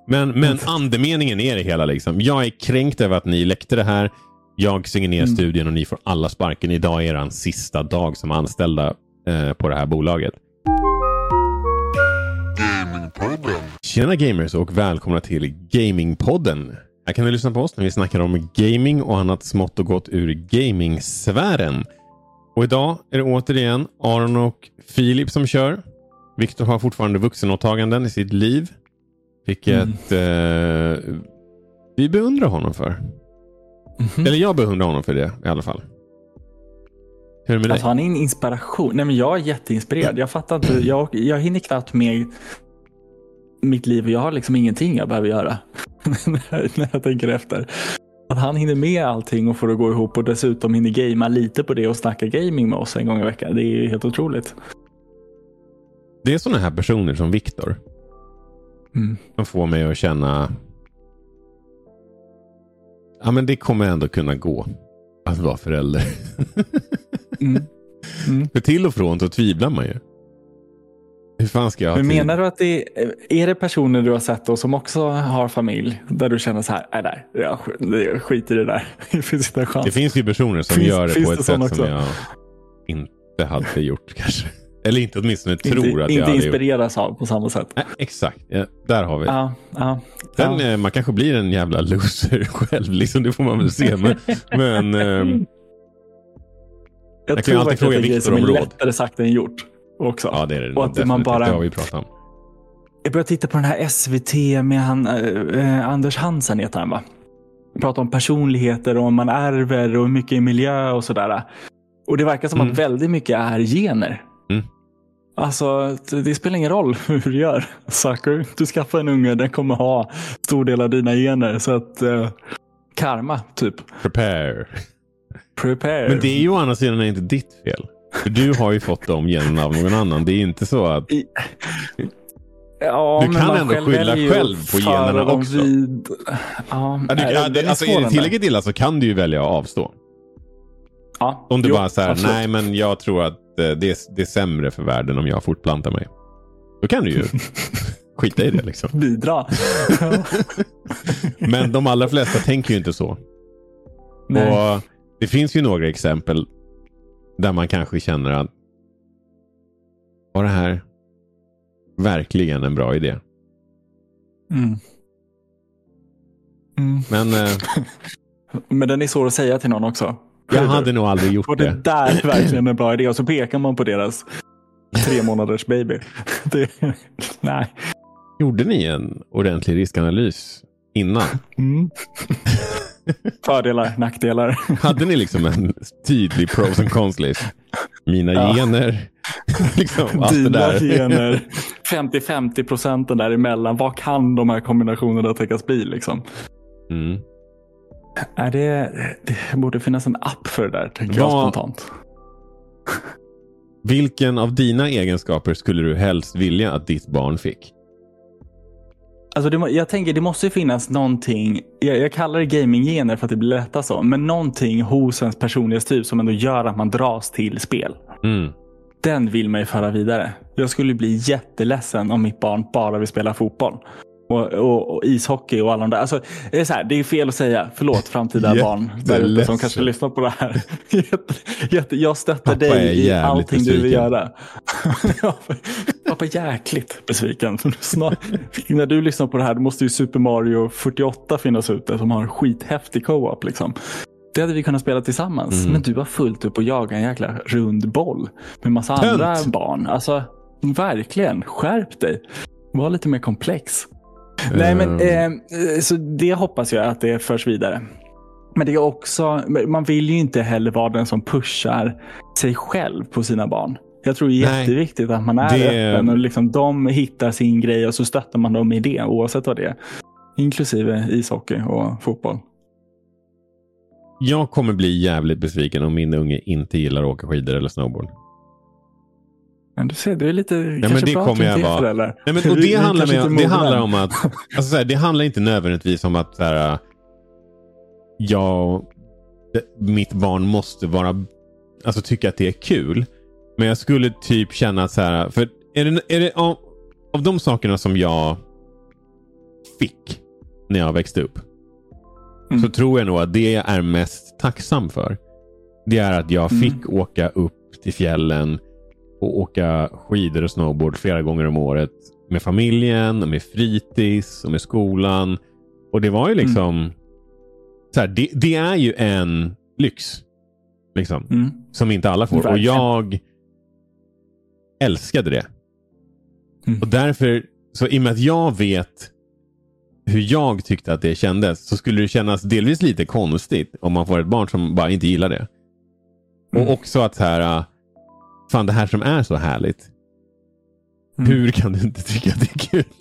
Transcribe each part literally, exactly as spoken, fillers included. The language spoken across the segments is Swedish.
Men, men andemeningen är det hela liksom. Jag är kränkt över att ni läckte det här. Jag synger ner mm. studien och ni får alla sparken. Idag är den sista dag som anställda eh, på det här bolaget. Gamingpodden. Tjena gamers och välkomna till Gamingpodden. Här kan ni lyssna på oss när vi snackar om gaming och annat smått och gott ur gamingsfären. Och idag är det återigen Aron och Filip som kör. Viktor har fortfarande vuxenåtaganden i sitt liv. Vilket mm. eh, vi beundrar honom för. Mm-hmm. Eller jag beundrar honom för det i alla fall. Hur är det med alltså, dig? Han är en inspiration. Nej, men jag är jätteinspirerad. Jag fattar inte. Jag, jag hinner knappt med mitt liv och jag har liksom ingenting jag behöver göra. När jag tänker efter. Att han hinner med allting och får det gå ihop och dessutom hinner gamea lite på det och snacka gaming med oss en gång i veckan. Det är helt otroligt. Det är såna här personer som Viktor. Mm. Som får mig att känna ja men det kommer ändå kunna gå att vara förälder. mm. Mm. För till och från så tvivlar man ju. Hur fan ska jag ha Men tid? menar du att det är, är det personer du har sett och som också har familj där du känner så här, nej där, jag, jag skiter i det där. Det finns inte en chans. Det finns ju personer som finns, gör det på ett det sätt också? som jag inte hade gjort kanske. Eller inte åtminstone tror inte, att inte jag hade inspireras gjort. av på samma sätt. Nej, exakt, ja, där har vi. Ja, ja, Sen, ja. Man kanske blir en jävla loser själv, liksom, det får man väl se. Men, men ähm, jag, jag tror kan alltid fråga att det är Viktor som om är råd. Lättare sagt än gjort också. Ja, det är det. Och att man bara... Det har vi pratat om. Jag började titta på den här S V T med han, äh, Anders Hansen heter han va? Pratar om personligheter och om man ärver och mycket i miljö och sådär. Och det verkar som mm. att väldigt mycket är gener. Mm. Alltså, det spelar ingen roll hur du gör. Sucker, du skaffar en unge, den kommer ha stor del av dina gener. Så att, uh, karma, typ. Prepare. Prepare. Men det är ju å andra sidan inte ditt fel. För du har ju fått de generna av någon annan. Det är inte så att... I... Ja, du kan ändå skylla själv på generna också. Vid... Ja, ja, du, nej, ja, det, alltså, är det tillräckligt illa så kan du ju välja att avstå. Ja, om du jo, bara säger absolut. nej men jag tror att det är, det är sämre för världen om jag fortplantar mig. Då kan du ju skita i det liksom. Bidra. Men de allra flesta tänker ju inte så. Nej. Och det finns ju några exempel där man kanske känner att var det här verkligen en bra idé? Mm. Mm. Men äh, men den är svår att säga till någon också. Jag hade nog aldrig gjort och det. Och det där är verkligen en bra idé. Och så pekar man på deras tre månaders baby. Det, nej. Gjorde ni en ordentlig riskanalys innan? Mm. Fördelar, nackdelar. Hade ni liksom en tydlig pros and cons list? Mina ja. gener. liksom, allt Dina det där. gener. femtio femtio procenten däremellan. Vad kan de här kombinationerna tänkas bli liksom? Mm. Är det, det borde finnas en app för det där, tänker jag spontant. Vilken av dina egenskaper skulle du helst vilja att ditt barn fick? Alltså det, jag tänker det måste finnas någonting, jag, jag kallar det gaminggener för att det blir lättare så, men någonting hos ens personlighetstyp som ändå gör att man dras till spel. Mm. Den vill man ju föra vidare. Jag skulle bli jätteledsen om mitt barn bara vill spela fotboll. Och, och, och ishockey och alla de där. Alltså, det, är så här, det är fel att säga. Förlåt framtida barn där som kanske lyssnar på det här. jätte, jätte, jag stöttar Pappa dig i allting besviken. Du vill göra. Pappa är jäkligt besviken. Snart, när du lyssnar på det här, då måste ju Super Mario fyrtioåtta finnas ute som har en skithäftig co-op liksom. Det hade vi kunnat spela tillsammans. Mm. Men du har fullt upp och jaga en jäkla rund boll med massa Tönt. andra barn. Alltså, verkligen. Skärp dig. Var lite mer komplex. Nej, men eh, så det hoppas jag att det förs vidare. Men det är också, man vill ju inte heller vara den som pushar sig själv på sina barn. Jag tror det är Nej, jätteviktigt att man är det... öppen och liksom de hittar sin grej och så stöttar man dem i det oavsett vad det är. Inklusive ishockey och fotboll. Jag kommer bli jävligt besviken om min unge inte gillar att åka skidor eller snowboard. Men du ser, du är lite ja, men det kommer jag vara. Nej, men, och det, handlar, med, det handlar om att alltså, så här, det handlar inte nödvändigtvis om att så här, jag mitt barn måste vara alltså tycka att det är kul. Men jag skulle typ känna så här, för är det, är det av, av de sakerna som jag fick när jag växte upp. Mm. Så tror jag nog att det jag är mest tacksam för, det är att jag fick mm. åka upp till fjällen och åka skidor och snowboard flera gånger om året med familjen och med fritids och med skolan. Och det var ju liksom mm. så här, det, det är ju en lyx liksom, mm. som inte alla får. Verkligen. Och jag älskade det. Mm. Och därför, så i och med att jag vet hur jag tyckte att det kändes, så skulle det kännas delvis lite konstigt om man får ett barn som bara inte gillar det. Mm. Och också att så här, fan, det här som är så härligt. Mm. Hur kan du inte tycka att det är kul?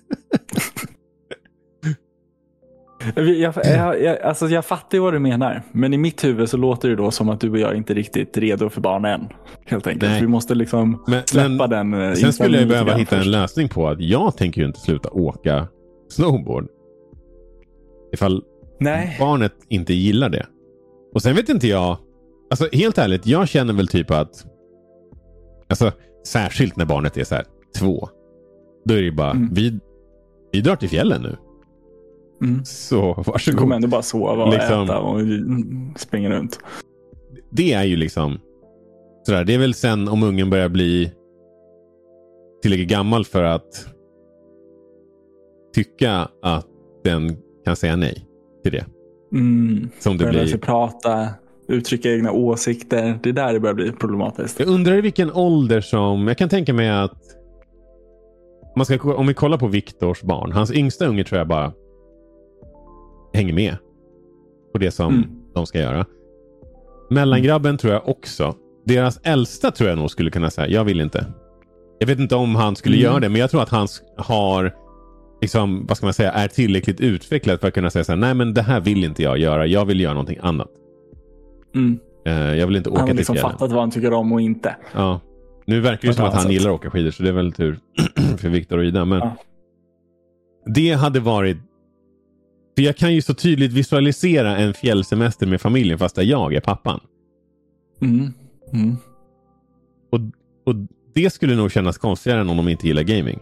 jag, jag, jag, alltså jag fattar ju vad du menar. Men i mitt huvud så låter det då som att du och jag är inte riktigt redo för barn än. Helt enkelt. Nej. Vi måste liksom men, släppa men, den. Sen skulle jag behöva hitta först. En lösning på att jag tänker ju inte sluta åka snowboard. Ifall Nej. barnet inte gillar det. Och sen vet inte jag. Alltså helt ärligt, jag känner väl typ att, alltså särskilt när barnet är så här två, då är det bara mm. vi, vi drar till fjällen nu. Mm. Så varsågod. Du kommer ändå bara sova och liksom, äta och springa runt. Det är ju liksom sådär, det är väl sen om ungen börjar bli tillräckligt gammal för att tycka att den kan säga nej till det. Mm. Som det blir. Sig prata, uttrycka egna åsikter. Det är där det börjar bli problematiskt. Jag undrar i vilken ålder som, jag kan tänka mig att man ska, om vi kollar på Viktors barn, hans yngsta unge tror jag bara hänger med på det som mm. de ska göra. Mellangrabben mm. tror jag också. Deras äldsta tror jag nog skulle kunna säga, jag vill inte. Jag vet inte om han skulle mm. göra det, men jag tror att han har liksom, vad ska man säga, är tillräckligt utvecklad för att kunna säga så här, nej men det här vill inte jag göra, jag vill göra någonting annat. Mm. Uh, jag vill inte åka han har liksom till fjällen. fattat vad han tycker om och inte. Ja. Nu verkar det som att han sätt. gillar att åka skidor, så det är väl tur för Viktor och Ida, men ja. Det hade varit, för jag kan ju så tydligt visualisera en fjällsemester med familjen fast där jag är pappan. Mm. Mm. Och, och det skulle nog kännas konstigare än om de inte gillar gaming.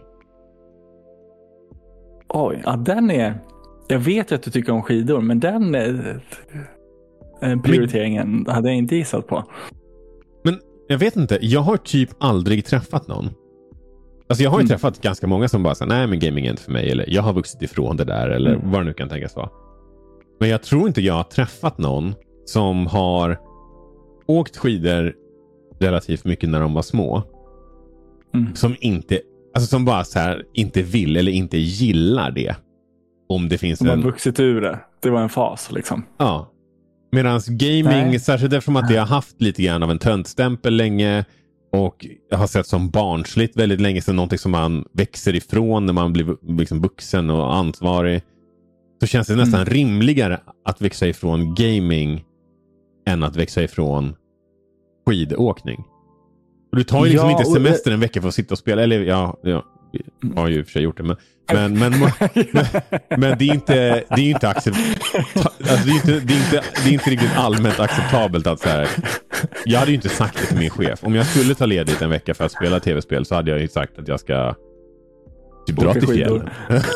Oj, ja den är, jag vet ju att du tycker om skidor, men den är, prioriteringen men, hade jag inte gissat på. Men jag vet inte, jag har typ aldrig träffat någon. Alltså jag har ju mm. träffat ganska många som bara säger, nej men gaming är inte för mig, eller jag har vuxit ifrån det där, eller mm. vad det nu kan tänkas vara. Men jag tror inte jag har träffat någon som har åkt skidor relativt mycket när de var små. Mm. Som inte, alltså som bara så här inte vill eller inte gillar det. Om det finns de en... har vuxit ur det. Det var en fas liksom. Ja. Medans gaming, nej. Särskilt eftersom att det har haft lite grann av en töntstämpel länge. Och jag har sett som barnsligt väldigt länge sedan, någonting som man växer ifrån när man blir liksom vuxen och ansvarig. Så känns det nästan mm. rimligare att växa ifrån gaming än att växa ifrån skidåkning. Och du tar ju liksom ja, inte semester en vecka för att sitta och spela. Eller ja, ja jag har ju i och för sig gjort det. Men, men, men, men, men det är inte, det är inte acceptabelt. Alltså det, är inte, det, är inte, det är inte riktigt allmänt acceptabelt att så här. Jag hade ju inte sagt det till min chef. Om jag skulle ta ledigt en vecka för att spela tv-spel så hade jag ju sagt att jag ska typ dra till fjällen.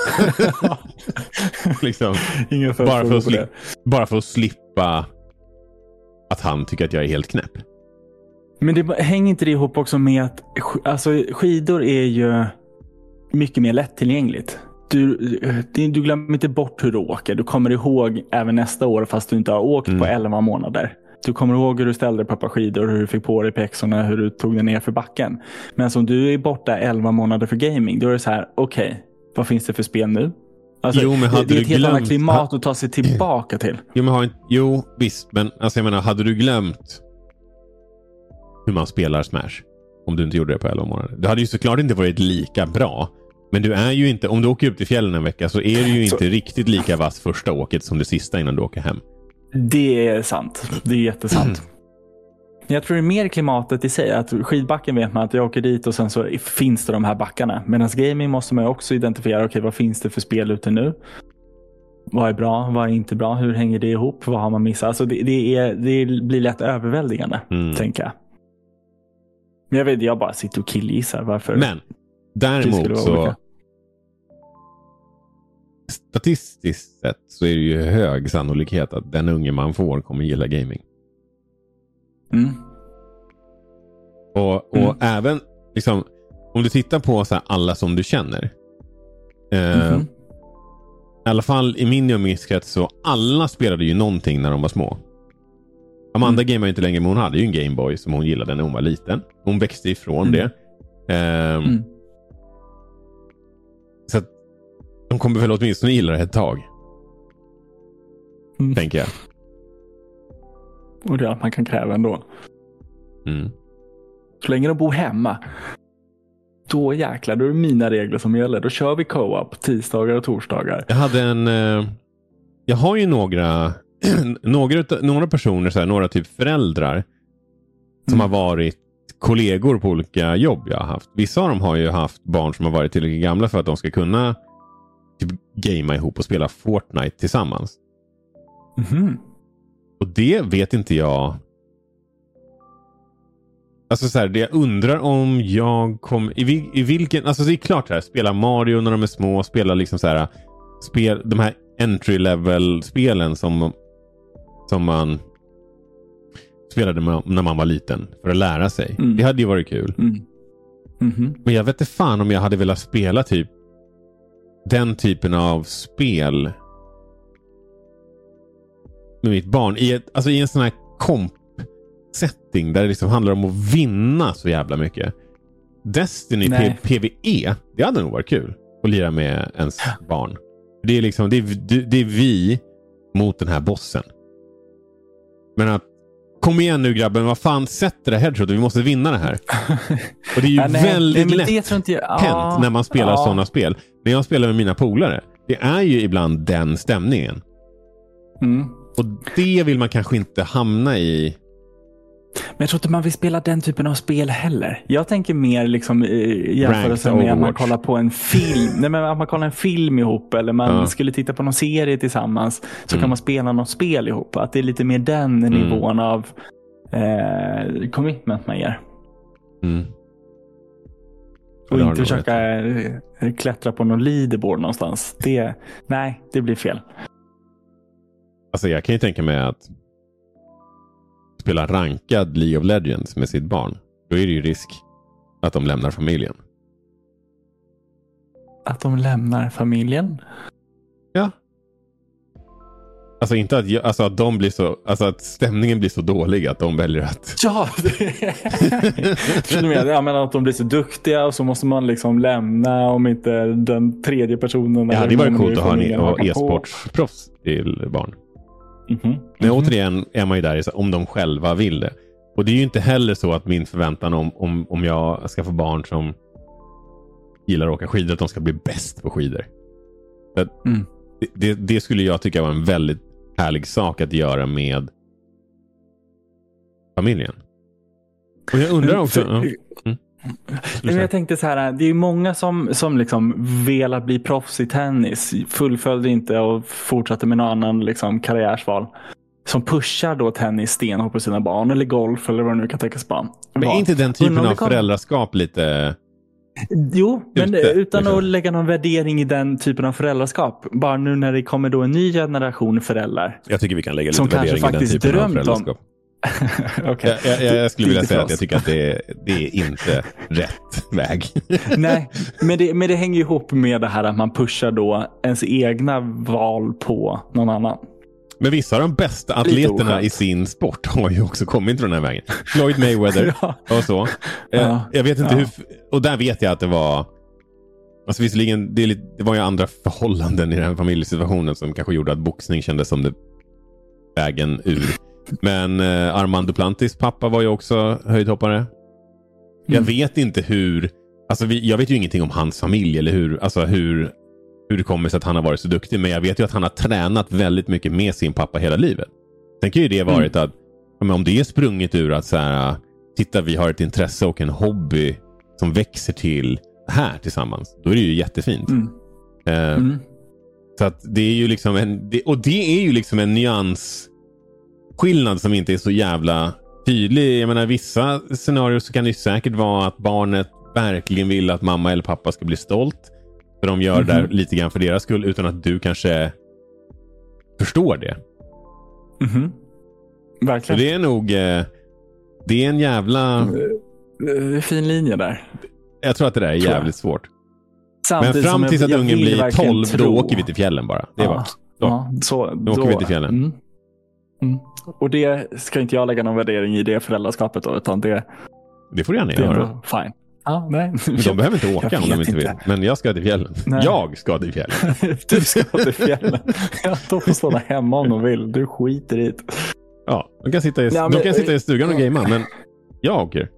liksom, bara, för att slippa, bara för att slippa att han tycker att jag är helt knäpp. Men det hänger inte det ihop också med att alltså, skidor är ju mycket mer lättillgängligt. Du, du glömmer inte bort hur du åker. Du kommer ihåg även nästa år fast du inte har åkt mm. på elva månader. Du kommer ihåg hur du ställde dig på ett par skidor, hur du fick på dig pexorna, hur du tog dig ner för backen. Men som du är borta elva månader för gaming, då är det så här, okej, okay, vad finns det för spel nu? Alltså, jo, men hade det är du ett helt glömt... annat klimat att ta sig tillbaka till. Jo, men har inte... jo, visst, men alltså jag menar, hade du glömt hur man spelar Smash om du inte gjorde det på elva månader? Det hade ju såklart inte varit lika bra. Men du är ju inte, om du åker upp till fjällen en vecka så är du ju inte så... riktigt lika vass första åket som det sista innan du åker hem. Det är sant. Det är jättesant. Mm. Jag tror det är mer klimatet i sig. Att skidbacken vet man att jag åker dit och sen så finns det de här backarna. Medan gaming måste man också identifiera. Okej, okay, vad finns det för spel ute nu? Vad är bra? Vad är inte bra? Hur hänger det ihop? Vad har man missat? Alltså det, det, är, det blir lätt överväldigande, mm. tänker jag. Men jag vet, jag bara sitter och killgissar varför. Men däremot så... statistiskt sett så är det ju hög sannolikhet att den unge man får kommer gilla gaming. Mm. Och, och mm. även liksom, om du tittar på så här, alla som du känner. Eh, mm. I alla fall i min umgängeskrets så alla spelade ju någonting när de var små. Amanda mm. gamade inte längre, men hon hade ju en Gameboy som hon gillade när hon var liten. Hon växte ifrån mm. det. Eh, mm. Så att de kommer väl åtminstone gilla det ett tag. Mm. Tänker jag. Och det är att man kan kräva ändå. Mm. Så länge de bor hemma, då jäklar, då är det mina regler som gäller. Då kör vi co-op tisdagar och torsdagar. Jag hade en... Eh, jag har ju några... några, några personer, så här, några typ föräldrar som mm. har varit kollegor på olika jobb jag har haft. Vissa av dem har ju haft barn som har varit tillräckligt gamla för att de ska kunna typ gamea ihop och spela Fortnite tillsammans. Mm. Och det vet inte jag. Alltså så här, det jag undrar om jag kom i, vil, i vilken, alltså det är klart här, spela Mario när de är små, spela liksom så här spel, de här entry level spelen som som man spelade med, när man var liten för att lära sig. Mm. Det hade ju varit kul. Mm. Mm-hmm. Men jag vet inte fan om jag hade velat spela typ den typen av spel med mitt barn i, ett, alltså i en sån här komp-setting där det liksom handlar om att vinna så jävla mycket. Destiny P- PvE, det hade nog varit kul att lira med ens barn. Det är liksom, det är, det är vi mot den här bossen. Men att kom igen nu grabben, vad fan, sätter det headshot, vi måste vinna det här. Och det är ju ja, nej, väldigt nej, lätt det inte jag... hänt ah, när man spelar ah. sådana spel. När jag spelar med mina polare, det är ju ibland den stämningen. Mm. Och det vill man kanske inte hamna i. Men jag tror inte man vill spela den typen av spel heller. Jag tänker mer liksom i jämförelse med att man kollar på en film. Nej, men att man kollar en film ihop eller man ja. skulle titta på någon serie tillsammans, så mm. kan man spela något spel ihop. Att det är lite mer den mm. nivån av eh, commitment man ger. Mm. Och inte försöka rätt. klättra på någon leaderboard någonstans. Det, nej, det blir fel. Alltså jag kan ju tänka mig att spela rankad League of Legends med sitt barn. Då är det ju risk att de lämnar familjen. Att de lämnar familjen? Ja. Alltså inte att, alltså att de blir så, alltså att stämningen blir så dålig att de väljer att... Ja, det jag menar att de blir så duktiga och så måste man liksom lämna om inte den tredje personen... Ja, det var coolt att ha en e-sportsproffs till barn. Mm-hmm. Men återigen är man ju där om de själva vill det. Och det är ju inte heller så att min förväntan om, om, om jag ska få barn som gillar att åka skidor, att de ska bli bäst på skidor. Mm. Det, det, det skulle jag tycka var en väldigt härlig sak att göra med familjen. Och jag undrar också... Mm. Men jag tänkte så här, det är ju många som, som liksom velat bli proffs i tennis, fullföljde inte och fortsatte med någon annan liksom karriärsval, som pushar då tennis stenhårt på sina barn, eller golf eller vad det nu kan tänkas vara. Men är inte den typen av kom... föräldraskap lite... Jo, men ute, utan liksom. att lägga någon värdering i den typen av föräldraskap. Bara nu när det kommer då en ny generation föräldrar. Jag tycker vi kan lägga lite värdering i den typen av föräldraskap. Om... Okay. jag, jag, jag skulle vilja säga att jag tycker att det är, det är inte rätt väg. Nej, men det, men det hänger ihop med det här att man pushar då ens egna val på någon annan. Men vissa av de bästa atleterna i sin sport har ju också kommit från den här vägen. Floyd Mayweather ja. och så. Ja. Jag vet inte ja. hur... Och där vet jag att det var... Alltså visserligen, det, är lite, det var ju andra förhållanden i den här familjesituationen som kanske gjorde att boxning kändes som det vägen ur. Men eh, Armand Duplantis pappa var ju också höjdhoppare. Mm. Jag vet inte hur... Alltså vi, jag vet ju ingenting om hans familj eller hur, alltså hur, hur det kommer sig att han har varit så duktig. Men jag vet ju att han har tränat väldigt mycket med sin pappa hela livet. Sen kan ju det varit mm. att om det är sprunget ur att så här, titta, vi har ett intresse och en hobby som växer till här tillsammans. Då är det ju jättefint. Mm. Eh, mm. Så att det är ju liksom en... Det, och det är ju liksom en nyans... skillnad som inte är så jävla tydlig. Jag menar, vissa scenarier så kan det säkert vara att barnet verkligen vill att mamma eller pappa ska bli stolt. För de gör Mm-hmm. det där lite grann för deras skull utan att du kanske förstår det. Mm-hmm. Verkligen. Så det är nog eh, det är en jävla uh, fin linje där. Jag tror att det där är jävligt svårt. Samtidigt men fram tills att ungen blir tolv tro. då åker vi till fjällen bara. Det är ja. bara. Då. Ja, så, då åker då, vi till fjällen. Mm. Mm. Och det ska inte jag lägga någon värdering i det föräldraskapet då, utan det det får du gärna det göra. Fine. Ja, nej. Men de behöver inte åka om de inte vill. Inte. Men jag ska till fjällen. Nej. Jag ska till fjällen. Du ska till fjällen. Ja, de får stå där hemma om de vill. Du skiter i det. Ja, de kan sitta i, ja, men, de kan sitta i stugan och gamea, men jag åker.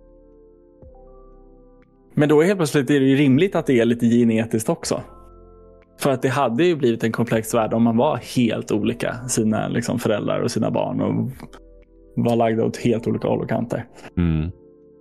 Men då är helt plötsligt är det ju rimligt att det är lite genetiskt också. För att det hade ju blivit en komplex värld om man var helt olika sina liksom, föräldrar och sina barn och var lagda åt helt olika håll och kanter. Mm.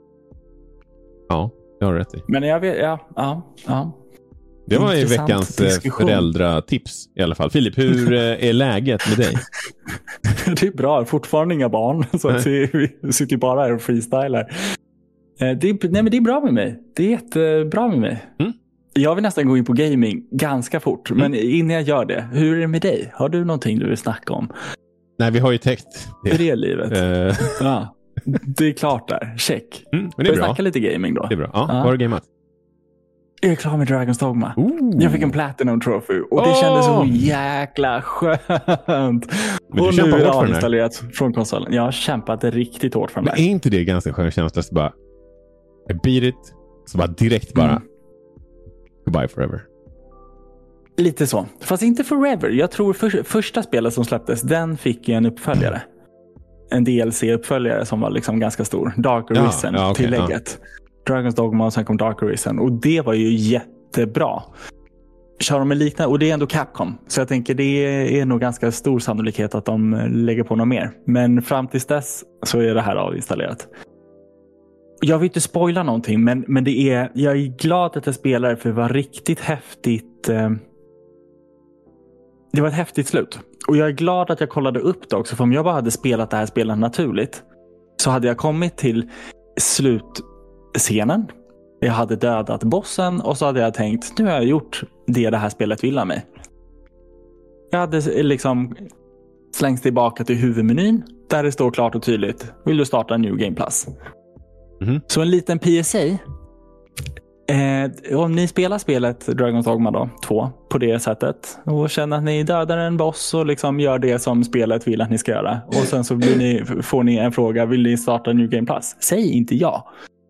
Ja, jag har rätt i. Men jag vet, ja, ja, ja. Det var ju veckans diskussion. Föräldratips i alla fall. Filip, hur är läget med dig? Det är bra, fortfarande inga barn. Så att vi, vi sitter ju bara här och freestylar. Det är, nej men det är bra med mig. Det är jättebra med mig. Mm. Jag vill nästan gå in på gaming ganska fort. Mm. Men innan jag gör det, hur är det med dig? Har du någonting du vill snacka om? Nej, vi har ju täckt det. Hur är livet? Uh. Ja, det är klart där. Check. Mm, men det är bra. Snacka lite gaming då. Det är bra. Ja, ja. Vad har du gameat? Jag är klar med Dragon's Dogma. Ooh. Jag fick en Platinum Trophy. Och det oh. kändes så jäkla skönt. Men och du nu är det avinstallerat från konsolen. Jag har kämpat riktigt hårt för mig. Men är inte det ganska skön känsla? Så bara, I beat it. Så bara direkt bara. Mm. Goodbye forever. Lite så. Fast inte forever. Jag tror för, första spelet som släpptes, den fick ju en uppföljare. En D L C-uppföljare som var liksom ganska stor. Dark Arisen ja, ja, okay, tillägget. Ja. Dragon's Dogma och sen kom Dark Arisen. Och det var ju jättebra. Kör de en liknande, och det är ändå Capcom. Så jag tänker det är nog ganska stor sannolikhet att de lägger på något mer. Men fram tills dess så är det här avinstallerat. Jag vill inte spoila någonting, men, men det är, jag är glad att jag spelar för det var riktigt häftigt. Eh, det var ett häftigt slut. Och jag är glad att jag kollade upp det också. För om jag bara hade spelat det här spelet naturligt så hade jag kommit till slutscenen. Jag hade dödat bossen och så hade jag tänkt, nu har jag gjort det det här spelet vill av mig. Jag hade liksom slängt tillbaka till huvudmenyn där det står klart och tydligt, vill du starta New Game Plus? Mm-hmm. Så en liten P S A. Eh, om ni spelar spelet Dragon's Dogma då, två, på det sättet och känner att ni dödar en boss och liksom gör det som spelet vill att ni ska göra. Och sen så blir ni, får ni en fråga, vill ni starta New Game Plus? Säg inte ja.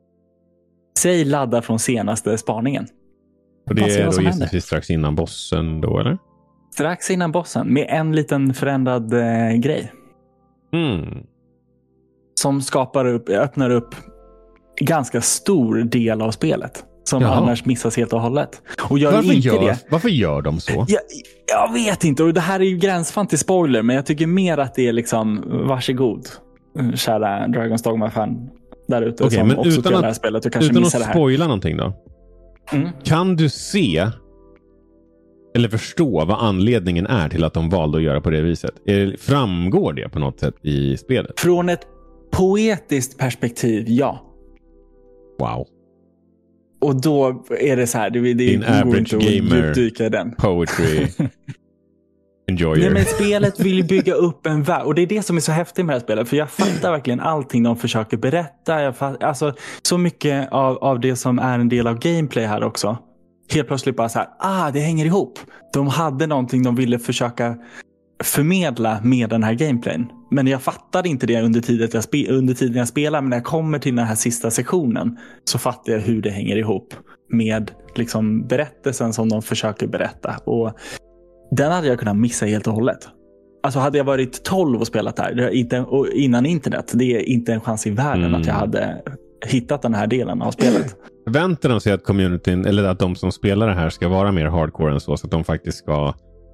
Säg ladda från senaste spaningen. Och det är då gissningsvis strax innan bossen då, eller? Strax innan bossen, med en liten förändrad eh, grej. Mm. Som skapar upp, öppnar upp ganska stor del av spelet. Som Jaha. annars missas helt och hållet. Och gör varför, inte gör, det. varför gör de så? Jag, jag vet inte, och det här är ju gränsfall till spoiler. Men jag tycker mer att det är liksom, varsågod, kära Dragon's Dogma-fan där ute okay, som men också utan spelar att, det här spelet och kanske utan missar att det här. spoila någonting då. Mm. Kan du se eller förstå vad anledningen är till att de valde att göra på det viset? Är, framgår det på något sätt i spelet? Från ett poetiskt perspektiv, ja. Wow. Och då är det så här, det, det Din average gamer dyka den. Poetry enjoyer. Nej, men spelet vill bygga upp en värld. Och det är det som är så häftigt med det här spelet. För jag fattar verkligen allting de försöker berätta. Jag fattar, alltså, så mycket av, av det som är en del av gameplay här också. Helt plötsligt bara så här, ah, det hänger ihop. De hade någonting de ville försöka förmedla med den här gameplayen. Men jag fattade inte det under tiden jag, spe- under tiden jag spelar. Men när jag kommer till den här sista sektionen så fattar jag hur det hänger ihop med liksom berättelsen som de försöker berätta. Och den hade jag kunnat missa helt och hållet. Alltså hade jag varit tolv och spelat där, det är inte, och innan internet, det är inte en chans i världen mm. att jag hade hittat den här delen av spelet. Väntar de sig att communityn, eller att de som spelar det här ska vara mer hardcore än så, så att de faktiskt ska...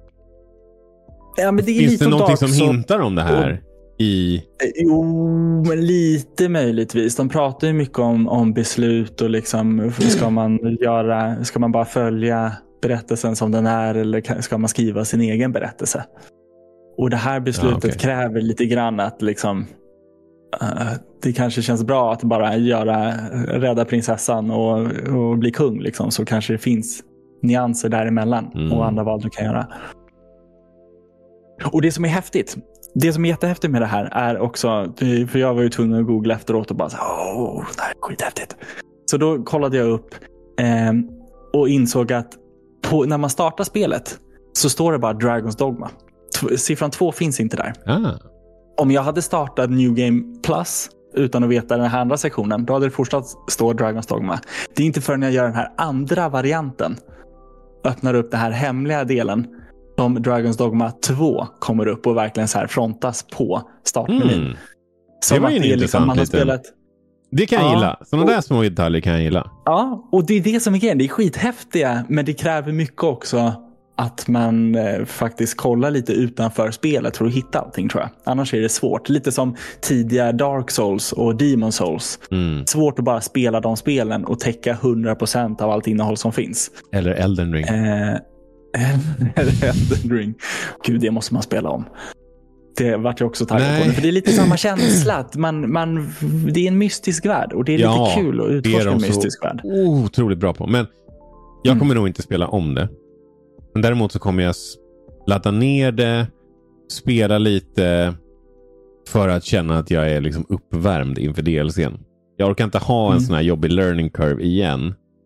Ja, men det är finns lite det någonting som så... hintar om det här? Och... I... Jo, men lite möjligtvis. De pratar ju mycket om, om beslut och liksom, ska man göra, ska man bara följa berättelsen som den är eller ska man skriva sin egen berättelse? Och det här beslutet ja, okay. kräver lite grann att liksom uh, det kanske känns bra att bara göra rädda prinsessan och, och bli kung liksom, så kanske det finns nyanser däremellan mm. och andra val du kan göra. Och det som är häftigt, det som är jättehäftigt med det här är också, för jag var ju tvungen att googla efteråt och bara så, åh, det här är skithäftigt. Så då kollade jag upp eh, och insåg att på, när man startar spelet så står det bara Dragon's Dogma. T- siffran två finns inte där. Ah. Om jag hade startat New Game Plus utan att veta den här andra sektionen, då hade det fortsatt stå Dragon's Dogma. Det är inte förrän jag gör den här andra varianten, öppnar upp den här hemliga delen, som Dragon's Dogma två kommer upp och verkligen så här frontas på startmenyn. Mm. Det var ju det liksom, man har spelat. Det kan jag ja, gilla. Sådana och, där små detaljer kan jag gilla. Ja, och det är det som är grejen. Det är skithäftiga, men det kräver mycket också att man eh, faktiskt kollar lite utanför spelet för att hitta allting, tror jag. Annars är det svårt. Lite som tidiga Dark Souls och Demon Souls. Mm. Svårt att bara spela de spelen och täcka hundra procent av allt innehåll som finns. Eller Elden Ring. Eh, eller Elden Ring. Gud, det måste man spela om. Det vart jag också taggad på. För det är lite samma känsla. Att man, man, det är en mystisk värld. Och det är ja, lite kul att utforska en mystisk värld. Otroligt bra på. Men jag kommer mm. nog inte spela om det. Men däremot så kommer jag ladda ner det, spela lite för att känna att jag är liksom uppvärmd inför D L C:n. Jag orkar inte ha en mm. sån här jobbig learning curve igen.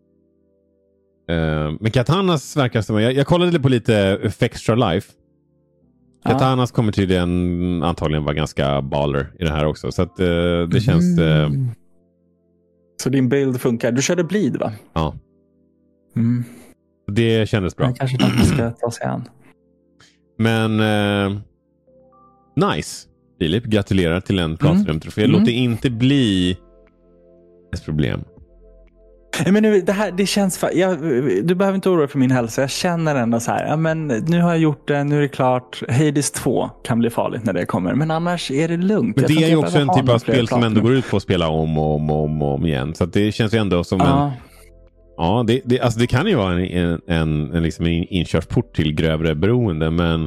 Uh, men Katanas verkar som... Jag, jag kollade på lite Extra Life. Katanas ja. kommer tydligen antagligen vara ganska baller i det här också. Så att uh, det känns... Uh... Så din bild funkar. Du körde Bleed, va? Ja. Mm. Det kändes bra. Men kanske man ska ta sig an. Men uh, nice. Filip, gratulerar till en Platinum-trofé. Mm. Låt det inte bli ett problem. Men nu, det här, det känns för, jag, du behöver inte oroa för min hälsa. Jag känner ändå så här, ja, men nu har jag gjort det, nu är det klart. Hades två kan bli farligt när det kommer. Men annars är det lugnt. Men det är ju också en typ av spel som ändå går ut på att spela om och om och om, om igen. Så att det känns ju ändå som uh. en... Ja, det, det, alltså det kan ju vara en, en, en, en, liksom en inkörsport till grövre beroende, men...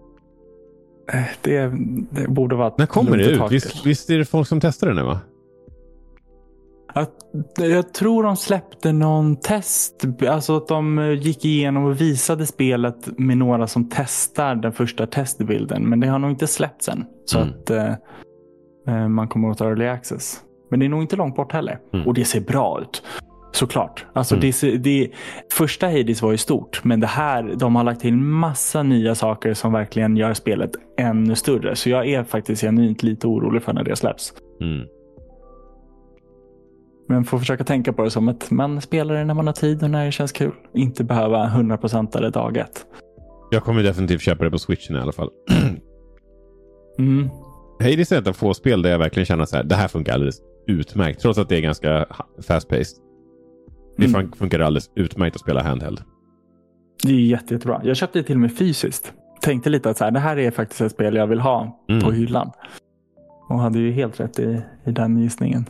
Det, det borde vara... När kommer det ut? Visst, visst är det folk som testar det nu, va? Jag, jag tror de släppte någon test, alltså att de gick igenom och visade spelet med några som testar den första testbilden, men det har nog inte släppts än, så mm. att eh, man kommer åt early access. Men det är nog inte långt bort heller. Mm. Och det ser bra ut, såklart. Alltså mm. det, det, första Hades var ju stort, men det här, de har lagt till massa nya saker som verkligen gör spelet ännu större. Så jag är faktiskt genuint lite orolig för när det släpps. Mm. Men får försöka tänka på det som att man spelar det när man har tid och när det känns kul. Inte behöva hundra procent eller dag ett. Jag kommer definitivt köpa det på Switchen i alla fall. mm. Hades är ett av få spel där jag verkligen känner så här, det här funkar alldeles utmärkt. Trots att det är ganska fast-paced. Det mm. funkar alldeles utmärkt att spela handheld. Det är jätte, jättebra. Jag köpte det till och med fysiskt. Tänkte lite att så här, det här är faktiskt ett spel jag vill ha mm. på hyllan. Och hade ju helt rätt i, i den gissningen.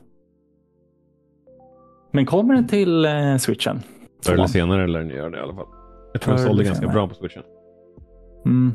Men kommer den till eh, Switchen? Förr eller senare eller den gör det i alla fall. Jag tror den sålde ganska bra på Switchen. Mm.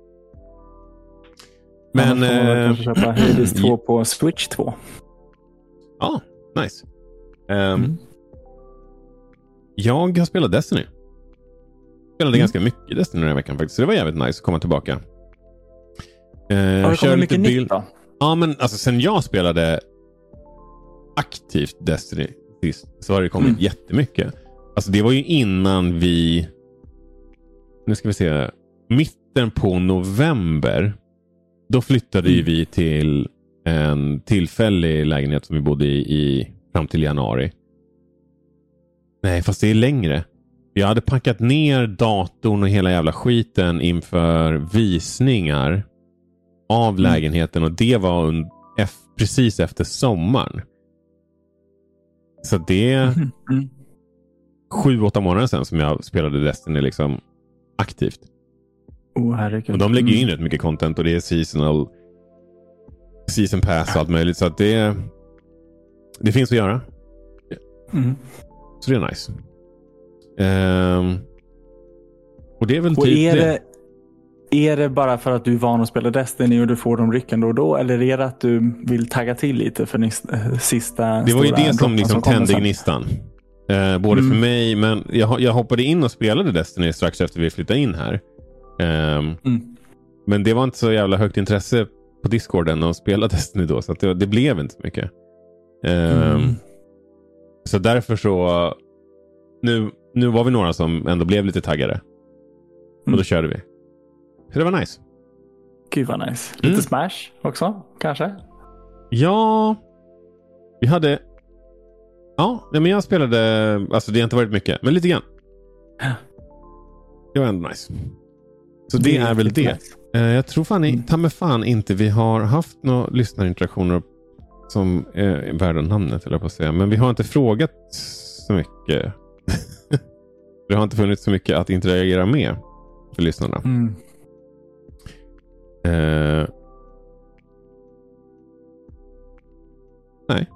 Men... Jag får köpa Hades två på Switch två. Ja, ah, nice. Um, mm. Jag har spelat Destiny. Spelade mm. ganska mycket Destiny den här veckan faktiskt. Så det var jävligt nice att komma tillbaka. Uh, har det kommit mycket nytt då? Ja, men alltså sen jag spelade aktivt Destiny sist, så har det kommit mm. jättemycket. Alltså det var ju innan vi... Nu ska vi se. Mitten på november. Då flyttade mm. vi till en tillfällig lägenhet som vi bodde i, i fram till januari. Nej, fast det är längre. Jag hade packat ner datorn och hela jävla skiten inför visningar av mm. lägenheten, och det var un- f- precis efter sommaren. Så det är mm. Mm. sju, åtta månader sedan som jag spelade Destiny liksom aktivt. Oh, herregud. Och de lägger ju in rätt mycket content och det är seasonal season pass och allt möjligt, så att det det finns att göra. Mm. Så det är nice. Um, och det är väl och typ är det. det. Är det bara för att du är van att spela Destiny och du får de rycken då och då, eller är det att du vill tagga till lite för nästa, sista Det var ju det som liksom tände gnistan. Eh, både Mm. för mig, men jag, jag hoppade in och spelade Destiny strax efter vi flyttade in här. Eh, Mm. Men det var inte så jävla högt intresse på Discorden att spela Destiny då. Så att det, det blev inte så mycket. Eh, Mm. Så därför så... Nu, nu var vi några som ändå blev lite taggade. Mm. Och då körde vi. Så det var nice. Gud vad nice. Lite Mm. Smash också, kanske? Ja, vi hade... Ja, men jag spelade... Alltså det har inte varit mycket, men lite grann. Det var ändå nice. Så det, det är väl det. Nice. Uh, jag tror fan, mm. ta med fan inte vi har haft några lyssnarinteraktioner som är värda namnet, eller på att säga. Men vi har inte frågat så mycket. Det har inte funnits så mycket att interagera med för lyssnarna. Mm. Uh, nej.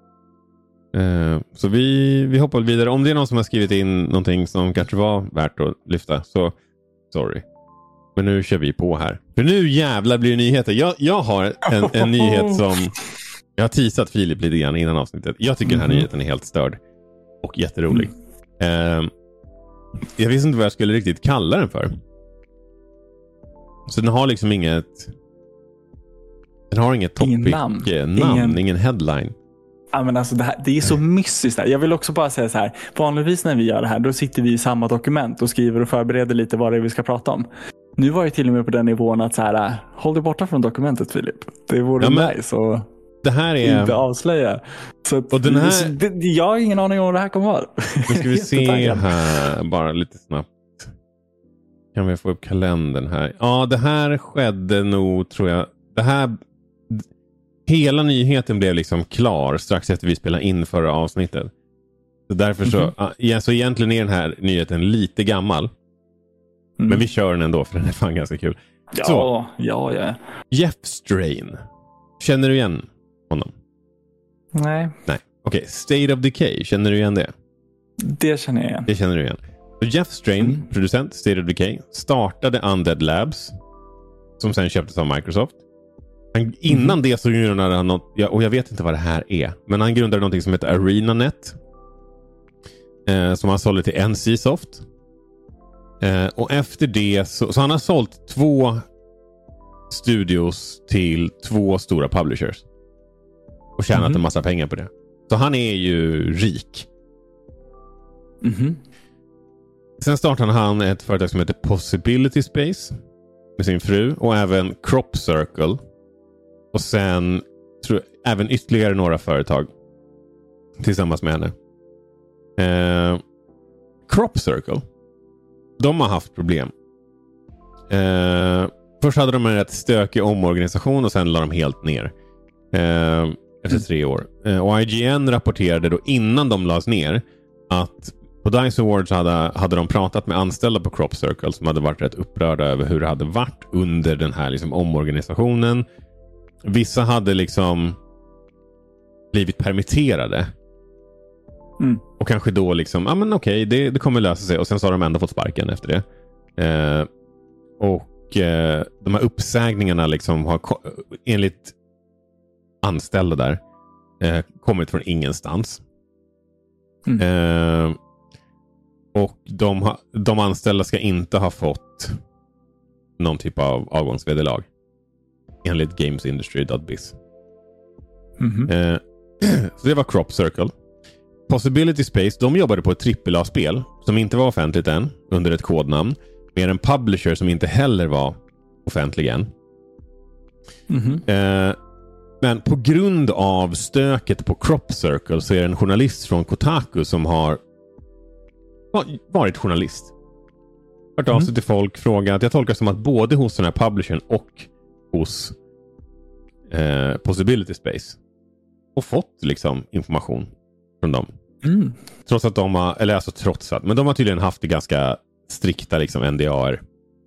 Uh, så vi, vi hoppar vidare. Om det är någon som har skrivit in någonting som kanske var värt att lyfta, så sorry. Men nu kör vi på här. För nu jävlar blir det nyheter. Jag, jag har en, en nyhet som... Jag har teasat Filip lite grann innan avsnittet. Jag tycker mm-hmm. den här nyheten är helt störd. Och jätterolig. Mm. Uh, jag visste inte vad jag skulle riktigt kalla den för. Så den har liksom inget... Den har inget topic ingen namn. namn ingen... ingen headline. Ja, men alltså det, här, det är så mystiskt där. Jag vill också bara säga så här. Vanligtvis när vi gör det här, då sitter vi i samma dokument och skriver och förbereder lite vad det är vi ska prata om. Nu var jag till och med på den nivån att så här, håll dig borta från dokumentet, Filip. Det vore ja, nice och det här är... inte avslöja. Så att, och den här... det, det, jag har ingen aning om vad det här kommer vara. Nu ska vi se här, bara lite snabbt. Kan vi få upp kalendern här? Ja, det här skedde nog, tror jag. Det här... Hela nyheten blev liksom klar strax efter vi spelade in förra avsnittet. Så därför så... Mm-hmm. Ja, så egentligen är den här nyheten lite gammal. Mm. Men vi kör den ändå, för den är fan ganska kul. Ja, så, ja, ja. Jeff Strain. Känner du igen honom? Nej. Nej. Okej, okay. State of Decay. Känner du igen det? Det känner jag igen. Det känner du igen. Så Jeff Strain, mm. producent, State of Decay, startade Undead Labs. Som sen köptes av Microsoft. Han, innan mm. det så grundade han något, ja, och jag vet inte vad det här är. Men han grundade någonting som heter ArenaNet. Eh, som han sålde till N C Soft. Eh, och efter det så, så han har sålt två studios till två stora publishers. Och tjänat mm-hmm. en massa pengar på det. Så han är ju rik. Mm-hmm. Sen startade han ett företag som heter Possibility Space. Med sin fru. Och även Crop Circle. Och sen tror jag, även ytterligare några företag. Tillsammans med henne. Eh, Crop Circle. De har haft problem. Eh, först hade de en rätt stökig omorganisation och sen la de helt ner. Eh, efter mm. tre år. Eh, och I G N rapporterade då innan de lades ner att på DICE Awards hade, hade de pratat med anställda på Crop Circle som hade varit rätt upprörda över hur det hade varit under den här liksom omorganisationen. Vissa hade liksom blivit permitterade. Mm. Och kanske då liksom, ja ah, men okej, okay, det, det kommer lösa sig. Och sen så har de ändå fått sparken efter det. Eh, och eh, de här uppsägningarna liksom har enligt anställda där eh, kommit från ingenstans. Mm. Eh, och de, ha, de anställda ska inte ha fått någon typ av avgångsvederlag. Enligt gamesindustry dot biz. Mm-hmm. Eh, så det var Crop Circle. Possibility Space, de jobbade på ett trippel A-spel som inte var offentligt än, under ett kodnamn, med en publisher som inte heller var offentlig än. Mm-hmm. Eh, men på grund av stöket på Crop Circle så är det en journalist från Kotaku som har varit journalist. Hört av sig mm. till folk, frågat. Jag tolkar som att både hos den här publishern och hos eh, Possibility Space och fått liksom information från dem. Mm. Trots att de har, eller alltså trots att, men de har tydligen haft det ganska strikta liksom N D A-er.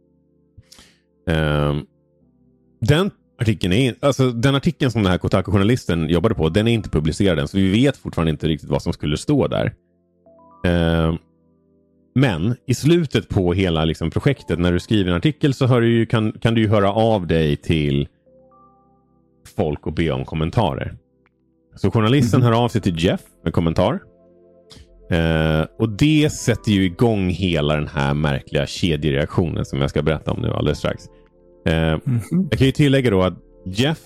Eh, den artikeln är, alltså den artikeln som den här Kotaku-journalisten jobbade på, den är inte publicerad än, så vi vet fortfarande inte riktigt vad som skulle stå där. Eh, men i slutet på hela liksom projektet, när du skriver en artikel så hör du ju, kan, kan du ju höra av dig till folk och be om kommentarer. Så journalisten mm. hör av sig till Jeff med kommentar. Eh, och det sätter ju igång hela den här märkliga kedjereaktionen som jag ska berätta om nu alldeles strax. Eh, mm-hmm. Jag kan ju tillägga då att Jeff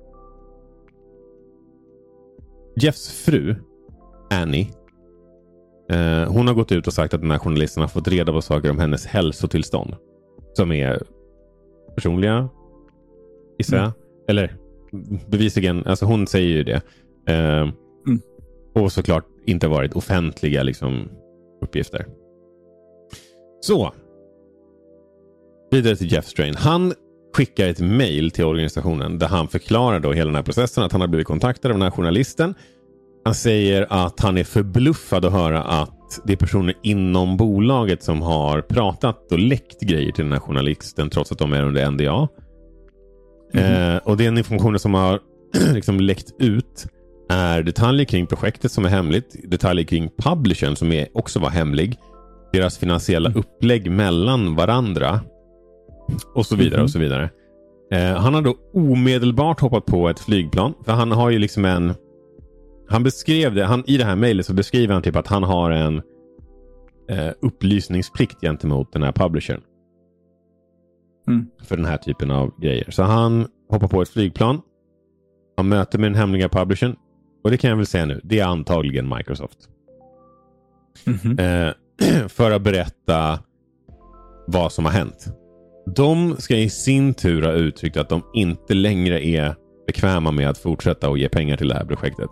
Jeffs fru Annie, eh, hon har gått ut och sagt att den här journalisten har fått reda på saker om hennes hälsotillstånd som är personliga, gissar jag. Mm. Eller bevisligen, alltså hon säger ju det. Eh, mm. Och såklart inte varit offentliga liksom, uppgifter. Så. Vidare till Jeff Strain. Han skickar ett mejl till organisationen där han förklarar då hela den här processen, att han har blivit kontaktad av den här journalisten. Han säger att han är förbluffad att höra att det är personer inom bolaget som har pratat och läckt grejer till den här journalisten trots att de är under N D A. Mm. Eh, och den informationen som har liksom läckt ut är detaljer kring projektet som är hemligt, detaljer kring publishern som är också var hemlig, deras finansiella upplägg mellan varandra och så vidare mm. och så vidare. Eh, han har då omedelbart hoppat på ett flygplan, för han har ju liksom en han beskrev det, han, i det här mejlet så beskriver han typ att han har en eh, upplysningsplikt gentemot den här publishern. Mm. För den här typen av grejer. Så han hoppar på ett flygplan. Han möter med den hemliga publishern. Och det kan jag väl säga nu. Det är antagligen Microsoft. Mm-hmm. Eh, för att berätta vad som har hänt. De ska i sin tur ha uttryckt att de inte längre är bekväma med att fortsätta och ge pengar till det här projektet.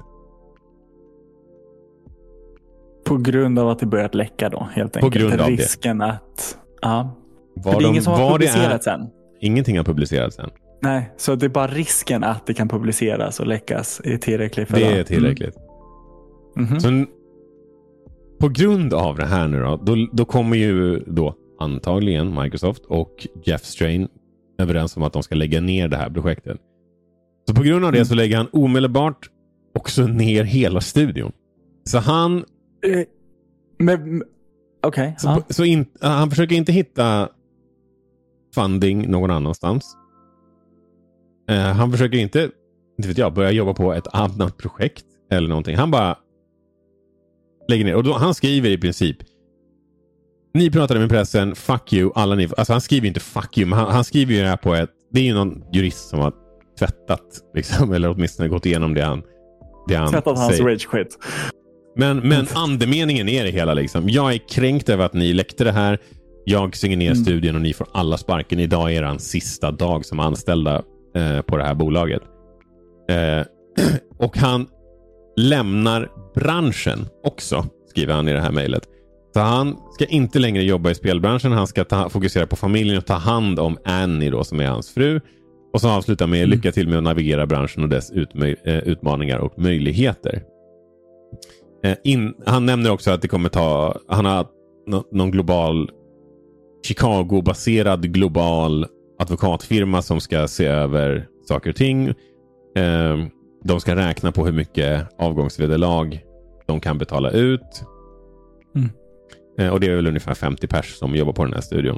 På grund av att det börjat läcka då, helt på enkelt. Grund av risken det. att... Ja. Var det är de, ingen som har publicerats än. Ingenting har publicerats än. Nej, så det är bara risken att det kan publiceras och läckas är tillräckligt för det. Det är tillräckligt. Mm. Mm-hmm. Så på grund av det här nu då, då, då kommer ju då antagligen Microsoft och Jeff Strain överens om att de ska lägga ner det här projektet. Så på grund av det mm. så lägger han omedelbart också ner hela studion. Så han... Uh, men... Okej. Okay, så, uh. så in, han försöker inte hitta funding någon annanstans. Uh, han försöker inte, inte vet jag, börja jobba på ett annat projekt eller någonting. Han bara lägger ner. Och då, han skriver i princip: ni pratade med pressen, fuck you, alla ni... Alltså han skriver inte fuck you, men han, han skriver ju det här på ett... Det är ju någon jurist som har tvättat, liksom, eller åtminstone gått igenom det han, det han tvättat hans rage quit. Men, men andemeningen är det hela liksom. Jag är kränkt över att ni läckte det här. Jag stänger ner mm. studien och ni får alla sparken. Idag är er sista dag som anställda eh, på det här bolaget. Eh, och han lämnar branschen också, skriver han i det här mejlet. Så han ska inte längre jobba i spelbranschen. Han ska ta, fokusera på familjen och ta hand om Annie då, som är hans fru. Och så avsluta med mm. lycka till med att navigera branschen och dess utmö- eh, utmaningar och möjligheter. In, han nämner också att det kommer ta, han har no, någon global Chicago-baserad global advokatfirma som ska se över saker och ting. Eh, de ska räkna på hur mycket avgångsvederlag de kan betala ut. Mm. Eh, och det är väl ungefär femtio pers som jobbar på den här studion.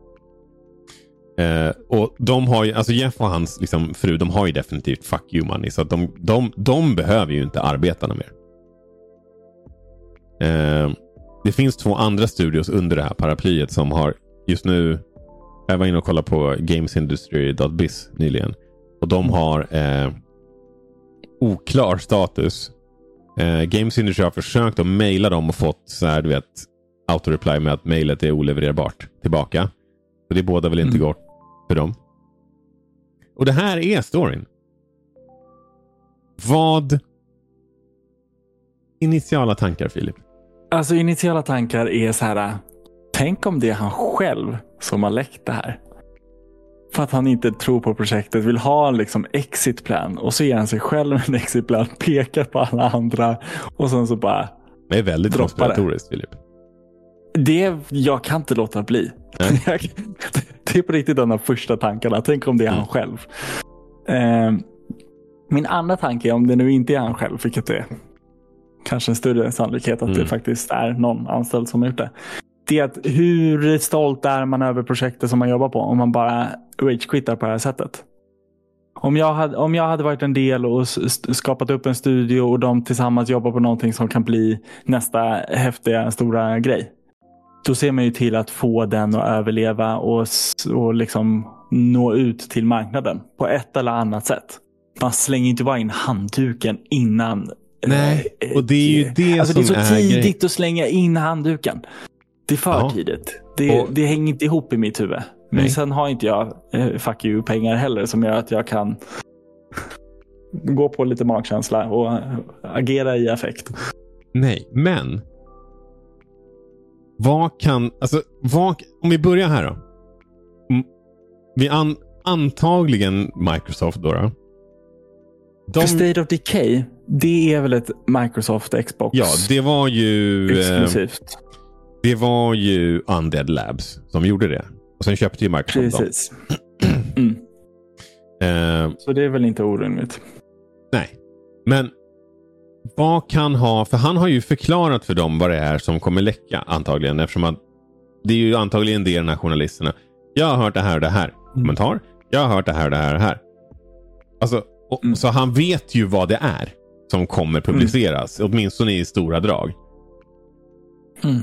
Eh, och de har ju, alltså Jeff och hans liksom, fru, de har ju definitivt fuck you money, så att de, de, de behöver ju inte arbeta mer. Eh, det finns två andra studios under det här paraplyet som har just nu, jag var inne och kollade på gamesindustry dot biz nyligen, och de har eh, oklar status. eh, Games Industry har försökt att mejla dem och fått så här, du vet, autoreply med att mejlet är olevererbart tillbaka, så det båda väl inte mm. går för dem. Och det här är storyn. Vad initiala tankar, Filip? Alltså initiala tankar är så här: tänk om det är han själv som har läckt det här. För att han inte tror på projektet, vill ha en liksom exitplan, och så ger han sig själv en exitplan, pekar på alla andra och sen så bara... Det är väldigt konspiratoriskt, Filip. Det, jag kan inte låta bli. Det är på riktigt den av första tankarna. Tänk om det är mm. han själv. Eh, min andra tanke är, om det nu inte är han själv, vilket det är kanske en större sannolikhet att mm. det faktiskt är någon anställd som har gjort det. Det är att hur stolt är man över projektet som man jobbar på om man bara rage-quittar på det här sättet? Om jag, hade, om jag hade varit en del och skapat upp en studio och de tillsammans jobbar på någonting som kan bli nästa häftiga stora grej. Då ser man ju till att få den att överleva och, och liksom nå ut till marknaden på ett eller annat sätt. Man slänger inte bara in handduken innan. Nej, och det är ju det alltså som det är så är tidigt grej. att slänga in handduken. Det är för Ja. tidigt. Det, Och... det hänger inte ihop i mitt huvud. Men Nej. sen har inte jag eh, fuck you pengar heller som gör att jag kan gå på lite magkänsla och agera i affekt. Nej, men vad kan, alltså vad, om vi börjar här då. Mm, vi an, antagligen Microsoft då då. De, För State of Decay, det är väl ett Microsoft Xbox? ja, det var ju exklusivt. Eh, det var ju Undead Labs som gjorde det. Och sen köpte ju Microsoft Precis. Mm. Eh, Så det är väl inte orimligt. nej. Men vad kan ha, för han har ju förklarat för dem vad det är som kommer läcka antagligen, eftersom att det är ju antagligen det den här journalisterna. Jag har hört det här och det här. Kommentar. Jag har hört det här och det här och det här. Alltså, och, mm. så han vet ju vad det är som kommer publiceras, mm. åtminstone i stora drag. Mm.